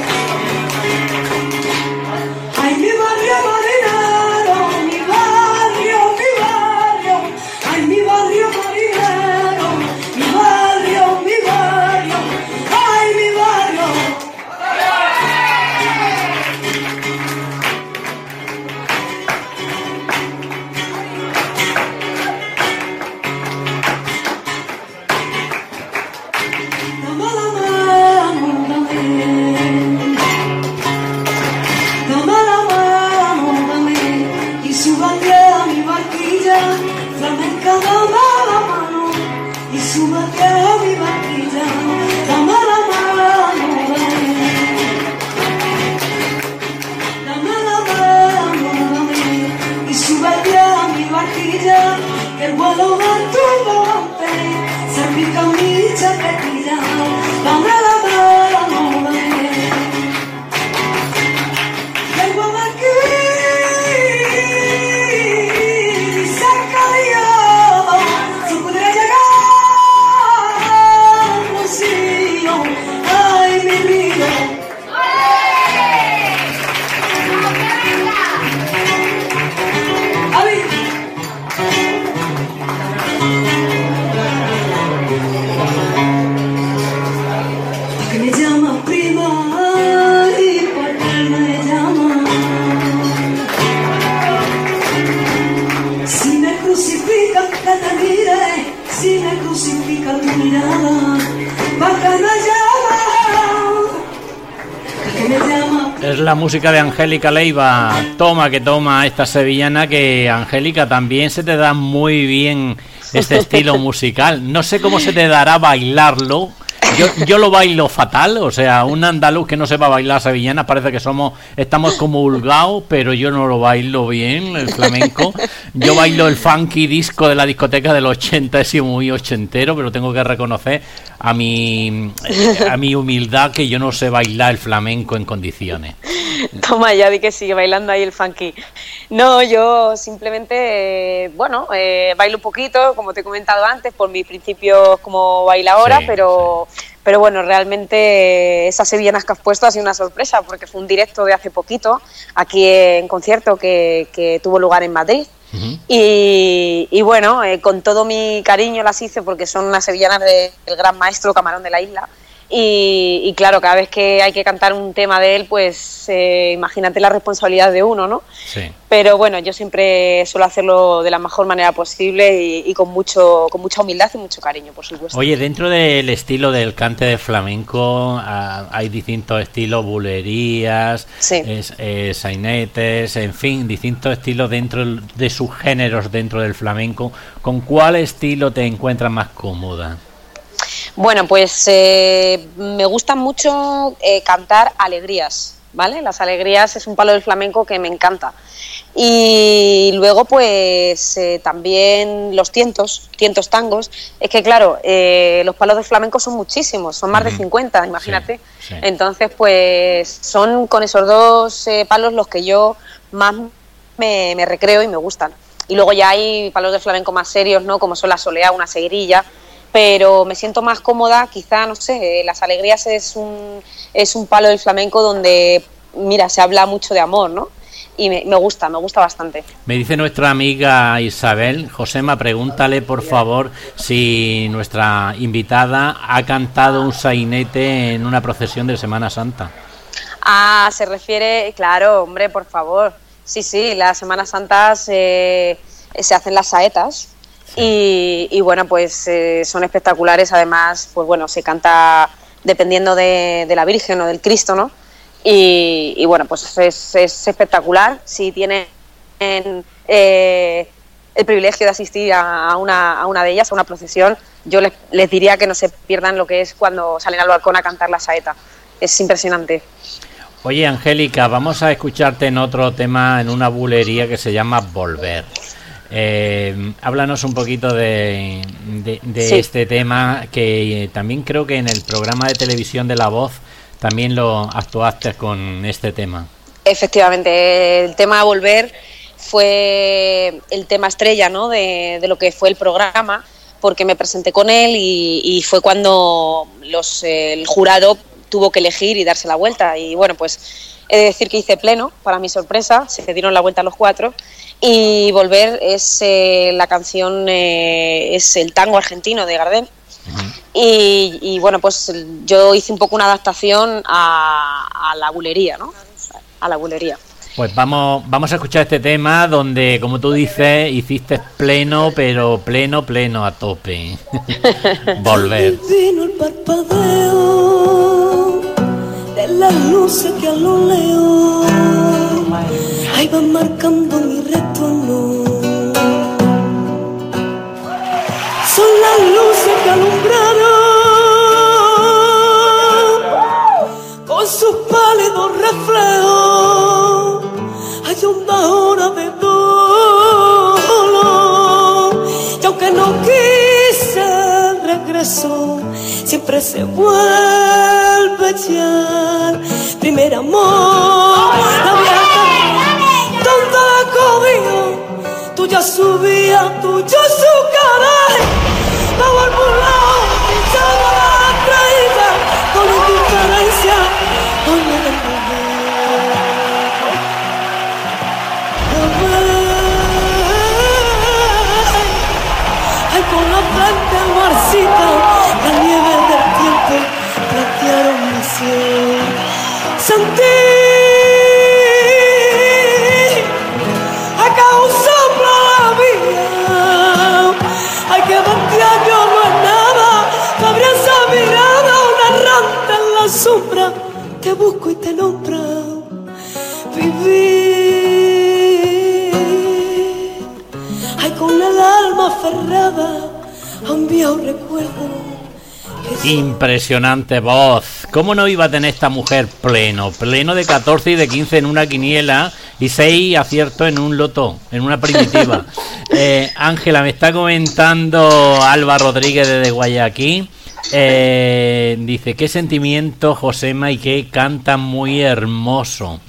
Ay, mi barrio marinero, mi barrio, mi barrio, ay, mi barrio marinero, mi barrio, mi barrio, ay, mi barrio. Dame la mano, es la música de Angélica Leiva. Toma que toma esta sevillana, que Angélica también se te da muy bien este estilo musical. No sé cómo se te dará bailarlo. Yo, yo lo bailo fatal, o sea, un andaluz que no sepa bailar sevillana parece que somos, estamos como holgados, pero yo no lo bailo bien, el flamenco. Yo bailo el funky disco de la discoteca de los ochenta, he sido muy ochentero, pero tengo que reconocer a mi, a mi humildad que yo no sé bailar el flamenco en condiciones. Toma ya, di que sigue bailando ahí el funky. No, yo simplemente, eh, bueno, eh, bailo un poquito, como te he comentado antes, por mis principios como bailadora, sí, pero... Sí. Pero bueno, realmente esas sevillanas que has puesto ha sido una sorpresa, porque fue un directo de hace poquito, aquí en concierto que, que tuvo lugar en Madrid. Uh-huh. y, y bueno, eh, con todo mi cariño las hice porque son unas sevillanas de, del gran maestro Camarón de la Isla. Y, y claro, cada vez que hay que cantar un tema de él, pues eh, imagínate la responsabilidad de uno, ¿no? Sí. Pero bueno, yo siempre suelo hacerlo de la mejor manera posible y, y con mucho con mucha humildad y mucho cariño, por supuesto. Oye, dentro del estilo del cante de flamenco uh, hay distintos estilos, bulerías, sí. es, eh, sainetes, en fin, distintos estilos dentro de sus géneros dentro del flamenco. ¿Con cuál estilo te encuentras más cómoda? Bueno, pues eh, me gusta mucho eh, cantar alegrías, ¿vale? Las alegrías es un palo del flamenco que me encanta. Y luego, pues eh, también los tientos, tientos tangos. Es que, claro, eh, los palos del flamenco son muchísimos, son más uh-huh. de cincuenta, imagínate. Sí, sí. Entonces, pues son con esos dos eh, palos los que yo más me, me recreo y me gustan. Y luego ya hay palos de flamenco más serios, ¿no? Como son la soleá, una seguirilla. Pero me siento más cómoda, quizá, no sé, las alegrías es un, es un palo del flamenco donde, mira, se habla mucho de amor, ¿no? Y me, me gusta, me gusta bastante. Me dice nuestra amiga Isabel, Josema, pregúntale por favor si nuestra invitada ha cantado un sainete en una procesión de Semana Santa. Ah, se refiere, claro, hombre, por favor. Sí, sí, las Semanas Santas eh, se hacen las saetas. Y, y bueno, pues eh, son espectaculares, además, pues bueno, se canta dependiendo de, de la Virgen o del Cristo, ¿no? Y, y bueno, pues es, es espectacular. Si tienen eh, el privilegio de asistir a una, a una de ellas, a una procesión, yo les, les diría que no se pierdan lo que es cuando salen al balcón a cantar la saeta. Es impresionante. Oye, Angélica, vamos a escucharte en otro tema, en una bulería que se llama Volver. Eh, háblanos un poquito de, de, de sí. este tema, que eh, también creo que en el programa de televisión de La Voz también lo actuaste con este tema. Efectivamente, el tema Volver fue el tema estrella, ¿no? de, de lo que fue el programa, porque me presenté con él y, y fue cuando los, eh, el jurado tuvo que elegir y darse la vuelta. Y bueno, pues he de decir que hice pleno, para mi sorpresa, se dieron la vuelta los cuatro. Y Volver es eh, la canción, eh, es el tango argentino de Gardel. Uh-huh. y, y bueno, pues yo hice un poco una adaptación a, a la bulería, ¿no? A la bulería. Pues vamos, vamos a escuchar este tema donde, como tú dices, hiciste pleno, pero pleno, pleno a tope. Volver. Vino el parpadeo de las luces que a lo leo ahí van marcando mi retorno. Son las luces que alumbraron con sus pálidos reflejos. Hay una hora de dolor y aunque no quise el regreso, siempre se vuelve ya. Primer amor, la vieja donde cobijo, tú ya subías, tú ya su cara, bajo el burlao, pinchaba la traída, con indiferencia, con el ay, con la frente marcita, la nieve del tiempo platearon mi cielo. Sentí a causa de la vida, ay, que veinte años no es nada, te abrí esa mirada, una errante en la sombra, te busco y te nombro. nada ha enviado recuerdo. Impresionante voz. ¿Cómo no iba a tener esta mujer pleno? Pleno de catorce y de quince en una quiniela y seis aciertos en un loto, en una primitiva. Eh, Ángela, me está comentando Alba Rodríguez desde Guayaquil. Eh, dice, qué sentimiento, Josema, y que canta muy hermoso.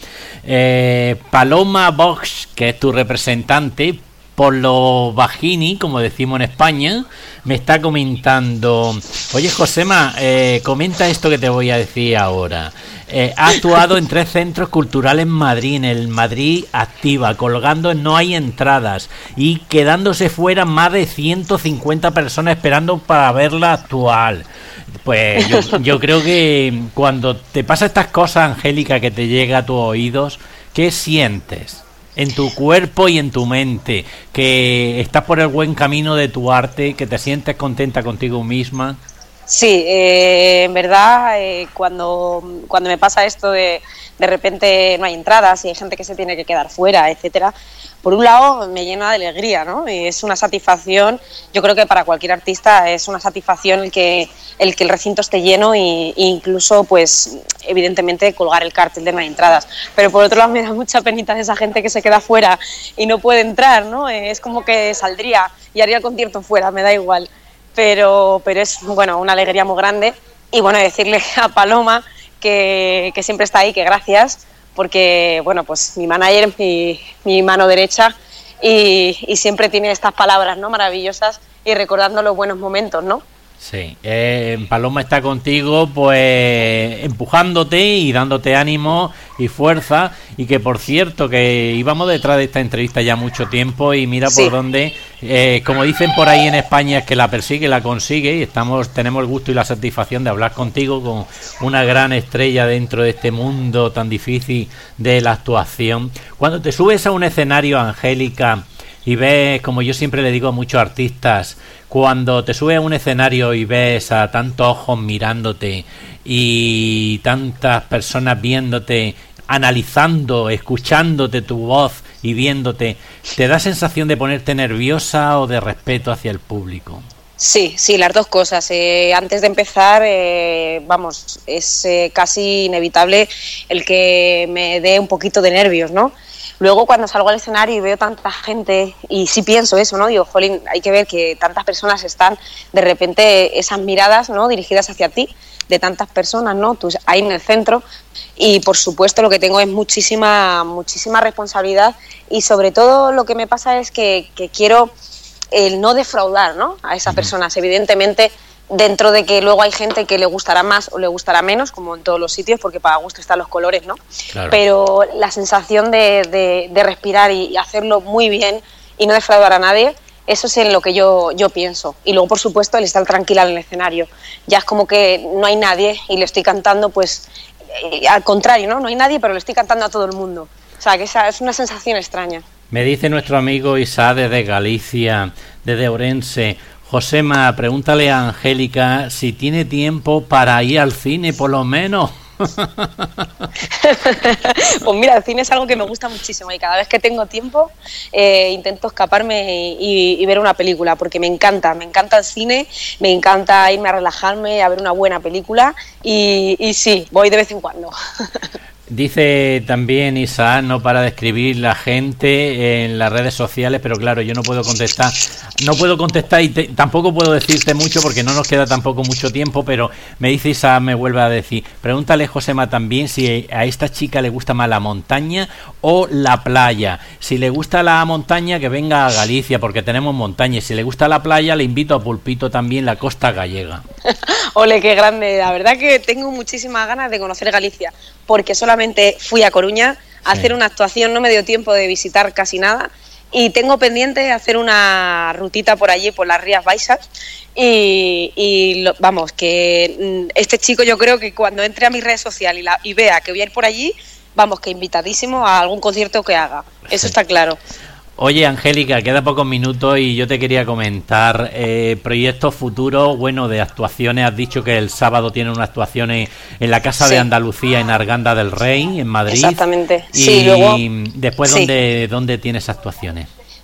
Eh, Paloma Box, que es tu representante por los Bajini, como decimos en España, me está comentando, oye Josema, eh, comenta esto que te voy a decir ahora. Eh, ha actuado en tres centros culturales en Madrid, en el Madrid Activa, colgando en No Hay Entradas y quedándose fuera más de ciento cincuenta personas esperando para verla actuar. Pues yo, yo creo que cuando te pasa estas cosas, Angélica, que te llega a tus oídos, ¿qué sientes en tu cuerpo y en tu mente? ¿Que estás por el buen camino de tu arte? ¿Que te sientes contenta contigo misma? Sí, eh, en verdad, eh, cuando, cuando me pasa esto de de repente no hay entradas y hay gente que se tiene que quedar fuera, etcétera, por un lado me llena de alegría, ¿no? Y es una satisfacción, yo creo que para cualquier artista es una satisfacción el que el, que el recinto esté lleno y, e incluso, pues, evidentemente colgar el cartel de no hay entradas. Pero por otro lado me da mucha penita de esa gente que se queda fuera y no puede entrar, ¿no? Es como que saldría y haría el concierto fuera, me da igual. Pero, pero es, bueno, una alegría muy grande. Y bueno, decirle a Paloma que, que siempre está ahí, que gracias, porque, bueno, pues mi manager es mi, mi mano derecha y, y siempre tiene estas palabras, ¿no?, maravillosas y recordando los buenos momentos, ¿no? Sí, eh, Paloma está contigo, pues empujándote y dándote ánimo y fuerza, y que por cierto que íbamos detrás de esta entrevista ya mucho tiempo y mira por sí. dónde, eh, como dicen por ahí en España, es que la persigue, la consigue, y estamos tenemos el gusto y la satisfacción de hablar contigo, con una gran estrella dentro de este mundo tan difícil de la actuación. Cuando te subes a un escenario, Angélica, y ves, como yo siempre le digo a muchos artistas, cuando te subes a un escenario y ves a tantos ojos mirándote y tantas personas viéndote, analizando, escuchándote tu voz y viéndote, ¿te da sensación de ponerte nerviosa o de respeto hacia el público? Sí, sí, las dos cosas. Eh, antes de empezar, eh, vamos, es eh, casi inevitable el que me dé un poquito de nervios, ¿no? Luego, cuando salgo al escenario y veo tanta gente, y sí pienso eso, ¿no? Digo, jolín, hay que ver que tantas personas están, de repente, esas miradas, ¿no?, dirigidas hacia ti, de tantas personas, ¿no?, tú ahí en el centro, y por supuesto lo que tengo es muchísima, muchísima responsabilidad, y sobre todo lo que me pasa es que, que quiero el no defraudar, ¿no?, a esas personas, evidentemente, dentro de que luego hay gente que le gustará más o le gustará menos, como en todos los sitios, porque para gusto están los colores, ¿no? Claro. Pero la sensación de, de, de respirar y hacerlo muy bien y no defraudar a nadie, eso es en lo que yo, yo pienso. Y luego, por supuesto, el estar tranquila en el escenario. Ya es como que no hay nadie y le estoy cantando, pues, eh, al contrario, ¿no? No hay nadie, pero le estoy cantando a todo el mundo. O sea, que esa es una sensación extraña. Me dice nuestro amigo Isa desde Galicia, desde Ourense: Josema, pregúntale a Angélica si tiene tiempo para ir al cine, por lo menos. Pues mira, el cine es algo que me gusta muchísimo y cada vez que tengo tiempo eh, intento escaparme y, y ver una película, porque me encanta, me encanta el cine, me encanta irme a relajarme, a ver una buena película y, y sí, voy de vez en cuando. Dice también Isaac, no para de escribir la gente en las redes sociales, pero claro, yo no puedo contestar, no puedo contestar y te, tampoco puedo decirte mucho porque no nos queda tampoco mucho tiempo, pero me dice Isaac, me vuelve a decir, pregúntale, Josema, también si a esta chica le gusta más la montaña o la playa. Si le gusta la montaña, que venga a Galicia, porque tenemos montaña, y si le gusta la playa, le invito a Pulpito también, la costa gallega. Ole, qué grande, la verdad que tengo muchísimas ganas de conocer Galicia, porque solamente fui a Coruña a hacer sí. una actuación, no me dio tiempo de visitar casi nada y tengo pendiente hacer una rutita por allí, por las Rías Baixas y, y lo, vamos, que este chico yo creo que cuando entre a mis redes sociales y, la, y vea que voy a ir por allí, vamos, que invitadísimo a algún concierto que haga, eso sí. está claro. Oye, Angélica, queda pocos minutos y yo te quería comentar eh, proyectos futuros, bueno, de actuaciones. Has dicho que el sábado tienen unas actuaciones en la Casa sí. de Andalucía, en Arganda del Rey, en Madrid. Exactamente. Y sí, luego, después, sí. ¿dónde, ¿dónde tienes actuaciones?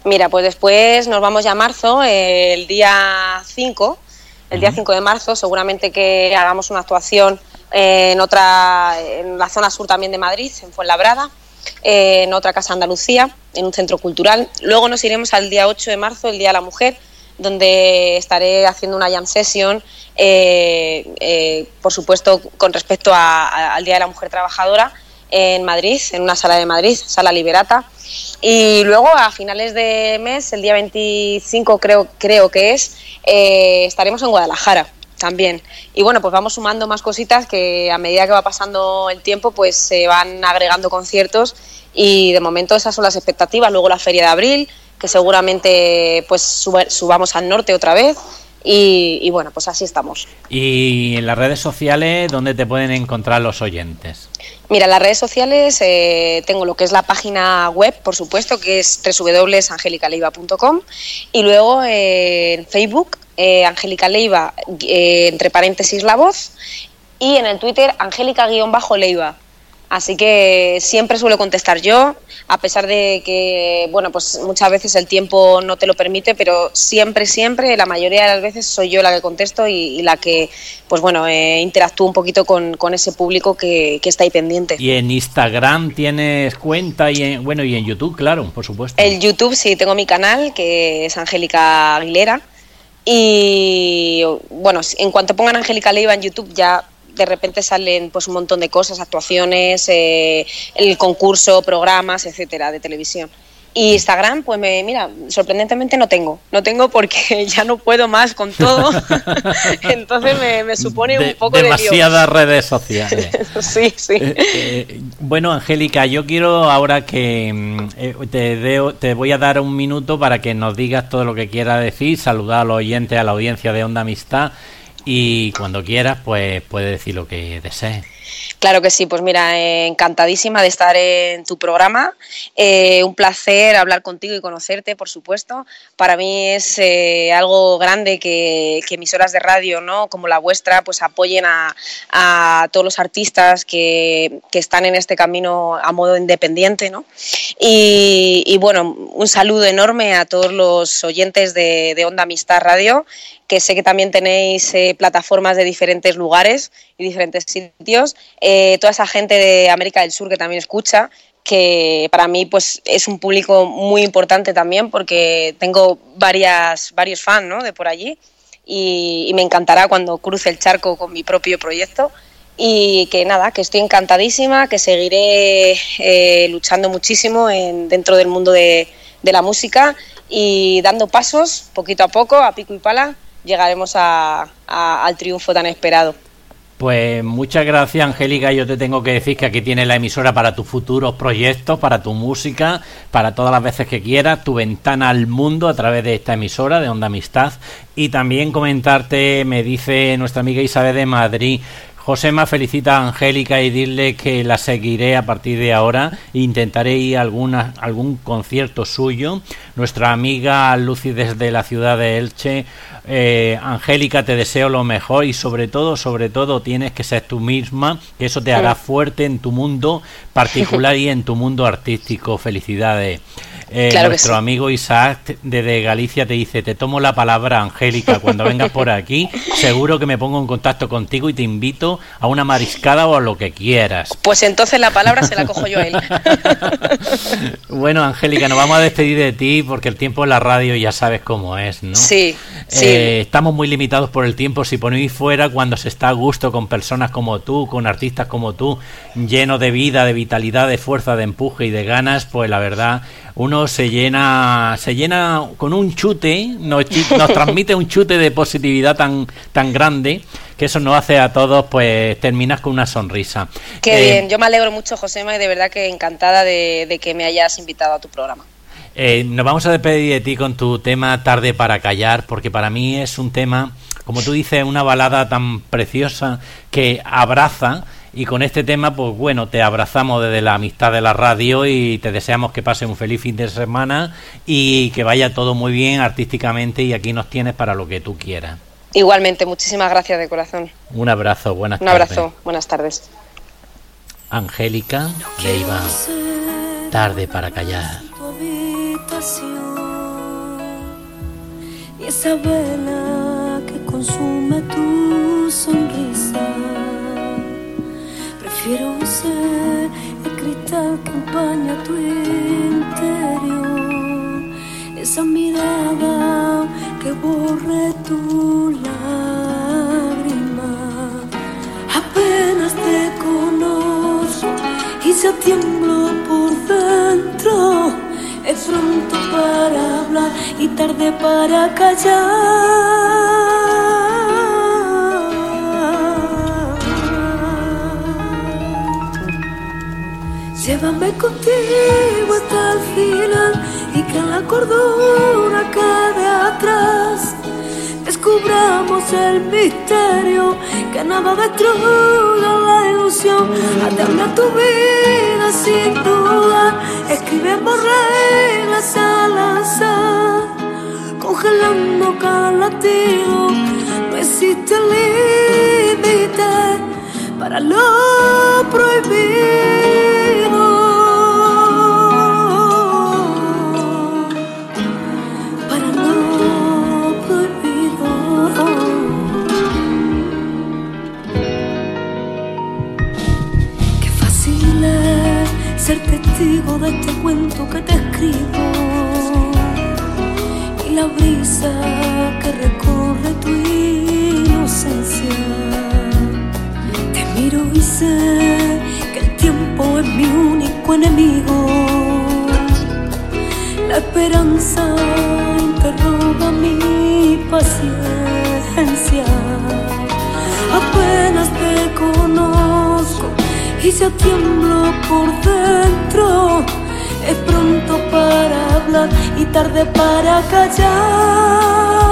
Mira, pues después nos vamos ya a marzo, eh, el día cinco, el día cinco de marzo, seguramente que hagamos una actuación eh, en otra, en la zona sur también de Madrid, en Fuenlabrada, eh, en otra casa Andalucía, en un centro cultural. Luego nos iremos al día ocho de marzo, el Día de la Mujer, donde estaré haciendo una jam session, eh, eh, por supuesto, con respecto a, a, al Día de la Mujer Trabajadora, en Madrid, en una sala de Madrid, Sala Liberata. Y luego a finales de mes, el día veinticinco creo, creo que es, eh, estaremos en Guadalajara también. Y bueno, pues vamos sumando más cositas que a medida que va pasando el tiempo pues se van agregando conciertos, y de momento esas son las expectativas. Luego la Feria de Abril, que seguramente pues sub- subamos al norte otra vez. Y, y bueno, pues así estamos. Y en las redes sociales, ¿dónde te pueden encontrar los oyentes? Mira, en las redes sociales eh, tengo lo que es la página web, por supuesto, que es doble u doble u doble u punto angélica leiva punto com, y luego eh, en Facebook, eh, Angélica Leiva, eh, entre paréntesis La Voz, y en el Twitter, Angélica-Leiva. Así que siempre suelo contestar yo, a pesar de que, bueno, pues muchas veces el tiempo no te lo permite, pero siempre, siempre, la mayoría de las veces soy yo la que contesto y, y la que, pues bueno, eh, interactúo un poquito con, con ese público que, que está ahí pendiente. Y en Instagram tienes cuenta, y en, bueno, y en YouTube, claro, por supuesto. El YouTube sí, tengo mi canal, que es Angélica Aguilera, y bueno, en cuanto pongan Angélica Leiva en YouTube ya de repente salen pues un montón de cosas, actuaciones, eh, el concurso, programas, etcétera, de televisión. Y Instagram, pues me, mira, sorprendentemente no tengo, no tengo porque ya no puedo más con todo, entonces me, me supone de, un poco de lío. Demasiadas redes sociales. Sí, sí. Eh, eh, bueno, Angélica, yo quiero ahora que eh, te, de, te voy a dar un minuto para que nos digas todo lo que quieras decir, saludar a los oyentes, a la audiencia de Onda Amistad, y cuando quieras, pues puedes decir lo que desees. Claro que sí, pues mira, eh, encantadísima de estar en tu programa, eh, un placer hablar contigo y conocerte, por supuesto. Para mí es eh, algo grande que, que emisoras de radio, ¿no?, como la vuestra, pues apoyen a, a todos los artistas que, que están en este camino a modo independiente, ¿no? Y, y bueno, un saludo enorme a todos los oyentes de, de Onda Amistad Radio, que sé que también tenéis eh, plataformas de diferentes lugares y diferentes sitios, eh, toda esa gente de América del Sur que también escucha, que para mí pues es un público muy importante también, porque tengo varias, varios fans, ¿no?, de por allí, y, y me encantará cuando cruce el charco con mi propio proyecto. Y que nada, que estoy encantadísima, que seguiré eh, luchando muchísimo en, dentro del mundo de, de la música, y dando pasos poquito a poco, a pico y pala, llegaremos a, a, al triunfo tan esperado. Pues muchas gracias, Angélica. Yo te tengo que decir que aquí tienes la emisora para tus futuros proyectos, para tu música, para todas las veces que quieras, tu ventana al mundo a través de esta emisora de Onda Amistad. Y también comentarte, me dice nuestra amiga Isabel de Madrid, Josema felicita a Angélica y dile que la seguiré a partir de ahora. Intentaré ir a alguna, algún concierto suyo. Nuestra amiga Lucy desde la ciudad de Elche. Eh, Angélica, te deseo lo mejor, y sobre todo, sobre todo tienes que ser tú misma, que eso te hará fuerte en tu mundo particular y en tu mundo artístico. Felicidades. Eh, claro, nuestro sí. amigo Isaac desde Galicia te dice, te tomo la palabra, Angélica, cuando vengas por aquí seguro que me pongo en contacto contigo y te invito a una mariscada o a lo que quieras. Pues entonces la palabra se la cojo yo a él. Bueno, Angélica, nos vamos a despedir de ti porque el tiempo en la radio ya sabes cómo es, ¿no? Sí, sí. Eh, estamos muy limitados por el tiempo. Si ponéis fuera, cuando se está a gusto con personas como tú, con artistas como tú, llenos de vida, de vitalidad, de fuerza, de empuje y de ganas, pues la verdad, uno se llena se llena con un chute, nos, nos transmite un chute de positividad tan tan grande, que eso nos hace a todos pues terminas con una sonrisa. Qué eh, bien, yo me alegro mucho, Josema, y de verdad que encantada de, de que me hayas invitado a tu programa. Eh, nos vamos a despedir de ti con tu tema Tarde para callar, porque para mí es un tema, como tú dices, una balada tan preciosa que abraza. Y con este tema, pues bueno, te abrazamos desde la amistad de la radio y te deseamos que pases un feliz fin de semana y que vaya todo muy bien artísticamente, y aquí nos tienes para lo que tú quieras. Igualmente, muchísimas gracias de corazón. Un abrazo, buenas Un tardes. abrazo, buenas tardes. Angélica Leiva, Tarde para callar. Tu habitación. y esa vela que consume tu sonrisa. Prefiero ser el cristal que empaña tu interior, esa mirada que borre tu lágrima. Apenas te conozco y ya tiemblo por dentro. Es pronto para hablar y tarde para callar. Llévame contigo hasta el final y que la cordura quede atrás. Descubramos el misterio, que nada destruya la ilusión. Atame a tu vida sin duda, escribimos reglas al azar, congelando cada latido. No existe límite para lo prohibido. Para lo prohibido. Qué fácil es ser testigo de este cuento que te escribo, y la brisa que recorre tu inocencia. Te miro y sé que el tiempo es mi único enemigo. La esperanza interroga mi paciencia. Apenas te conozco y ya tiemblo por dentro. Es pronto para hablar y tarde para callar.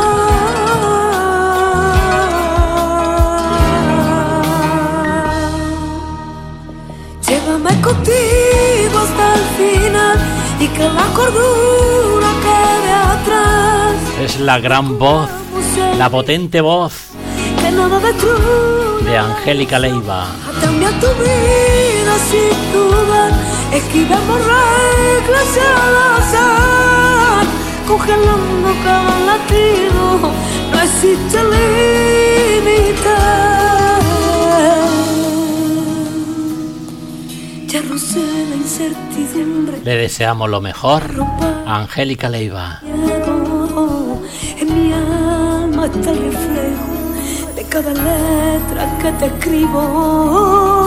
Llévame contigo hasta el final y que la cordura quede atrás. Es la gran voz, la potente voz que nada destruya de Angélica Leiva. Atame a tu vida sin duda, esquivamos reglas al azar, congelando cada latido. No existe límite. Ya rocé la incertidumbre. Le deseamos lo mejor a Angélica Leiva. En mi alma está el reflejo de cada letra que te escribo.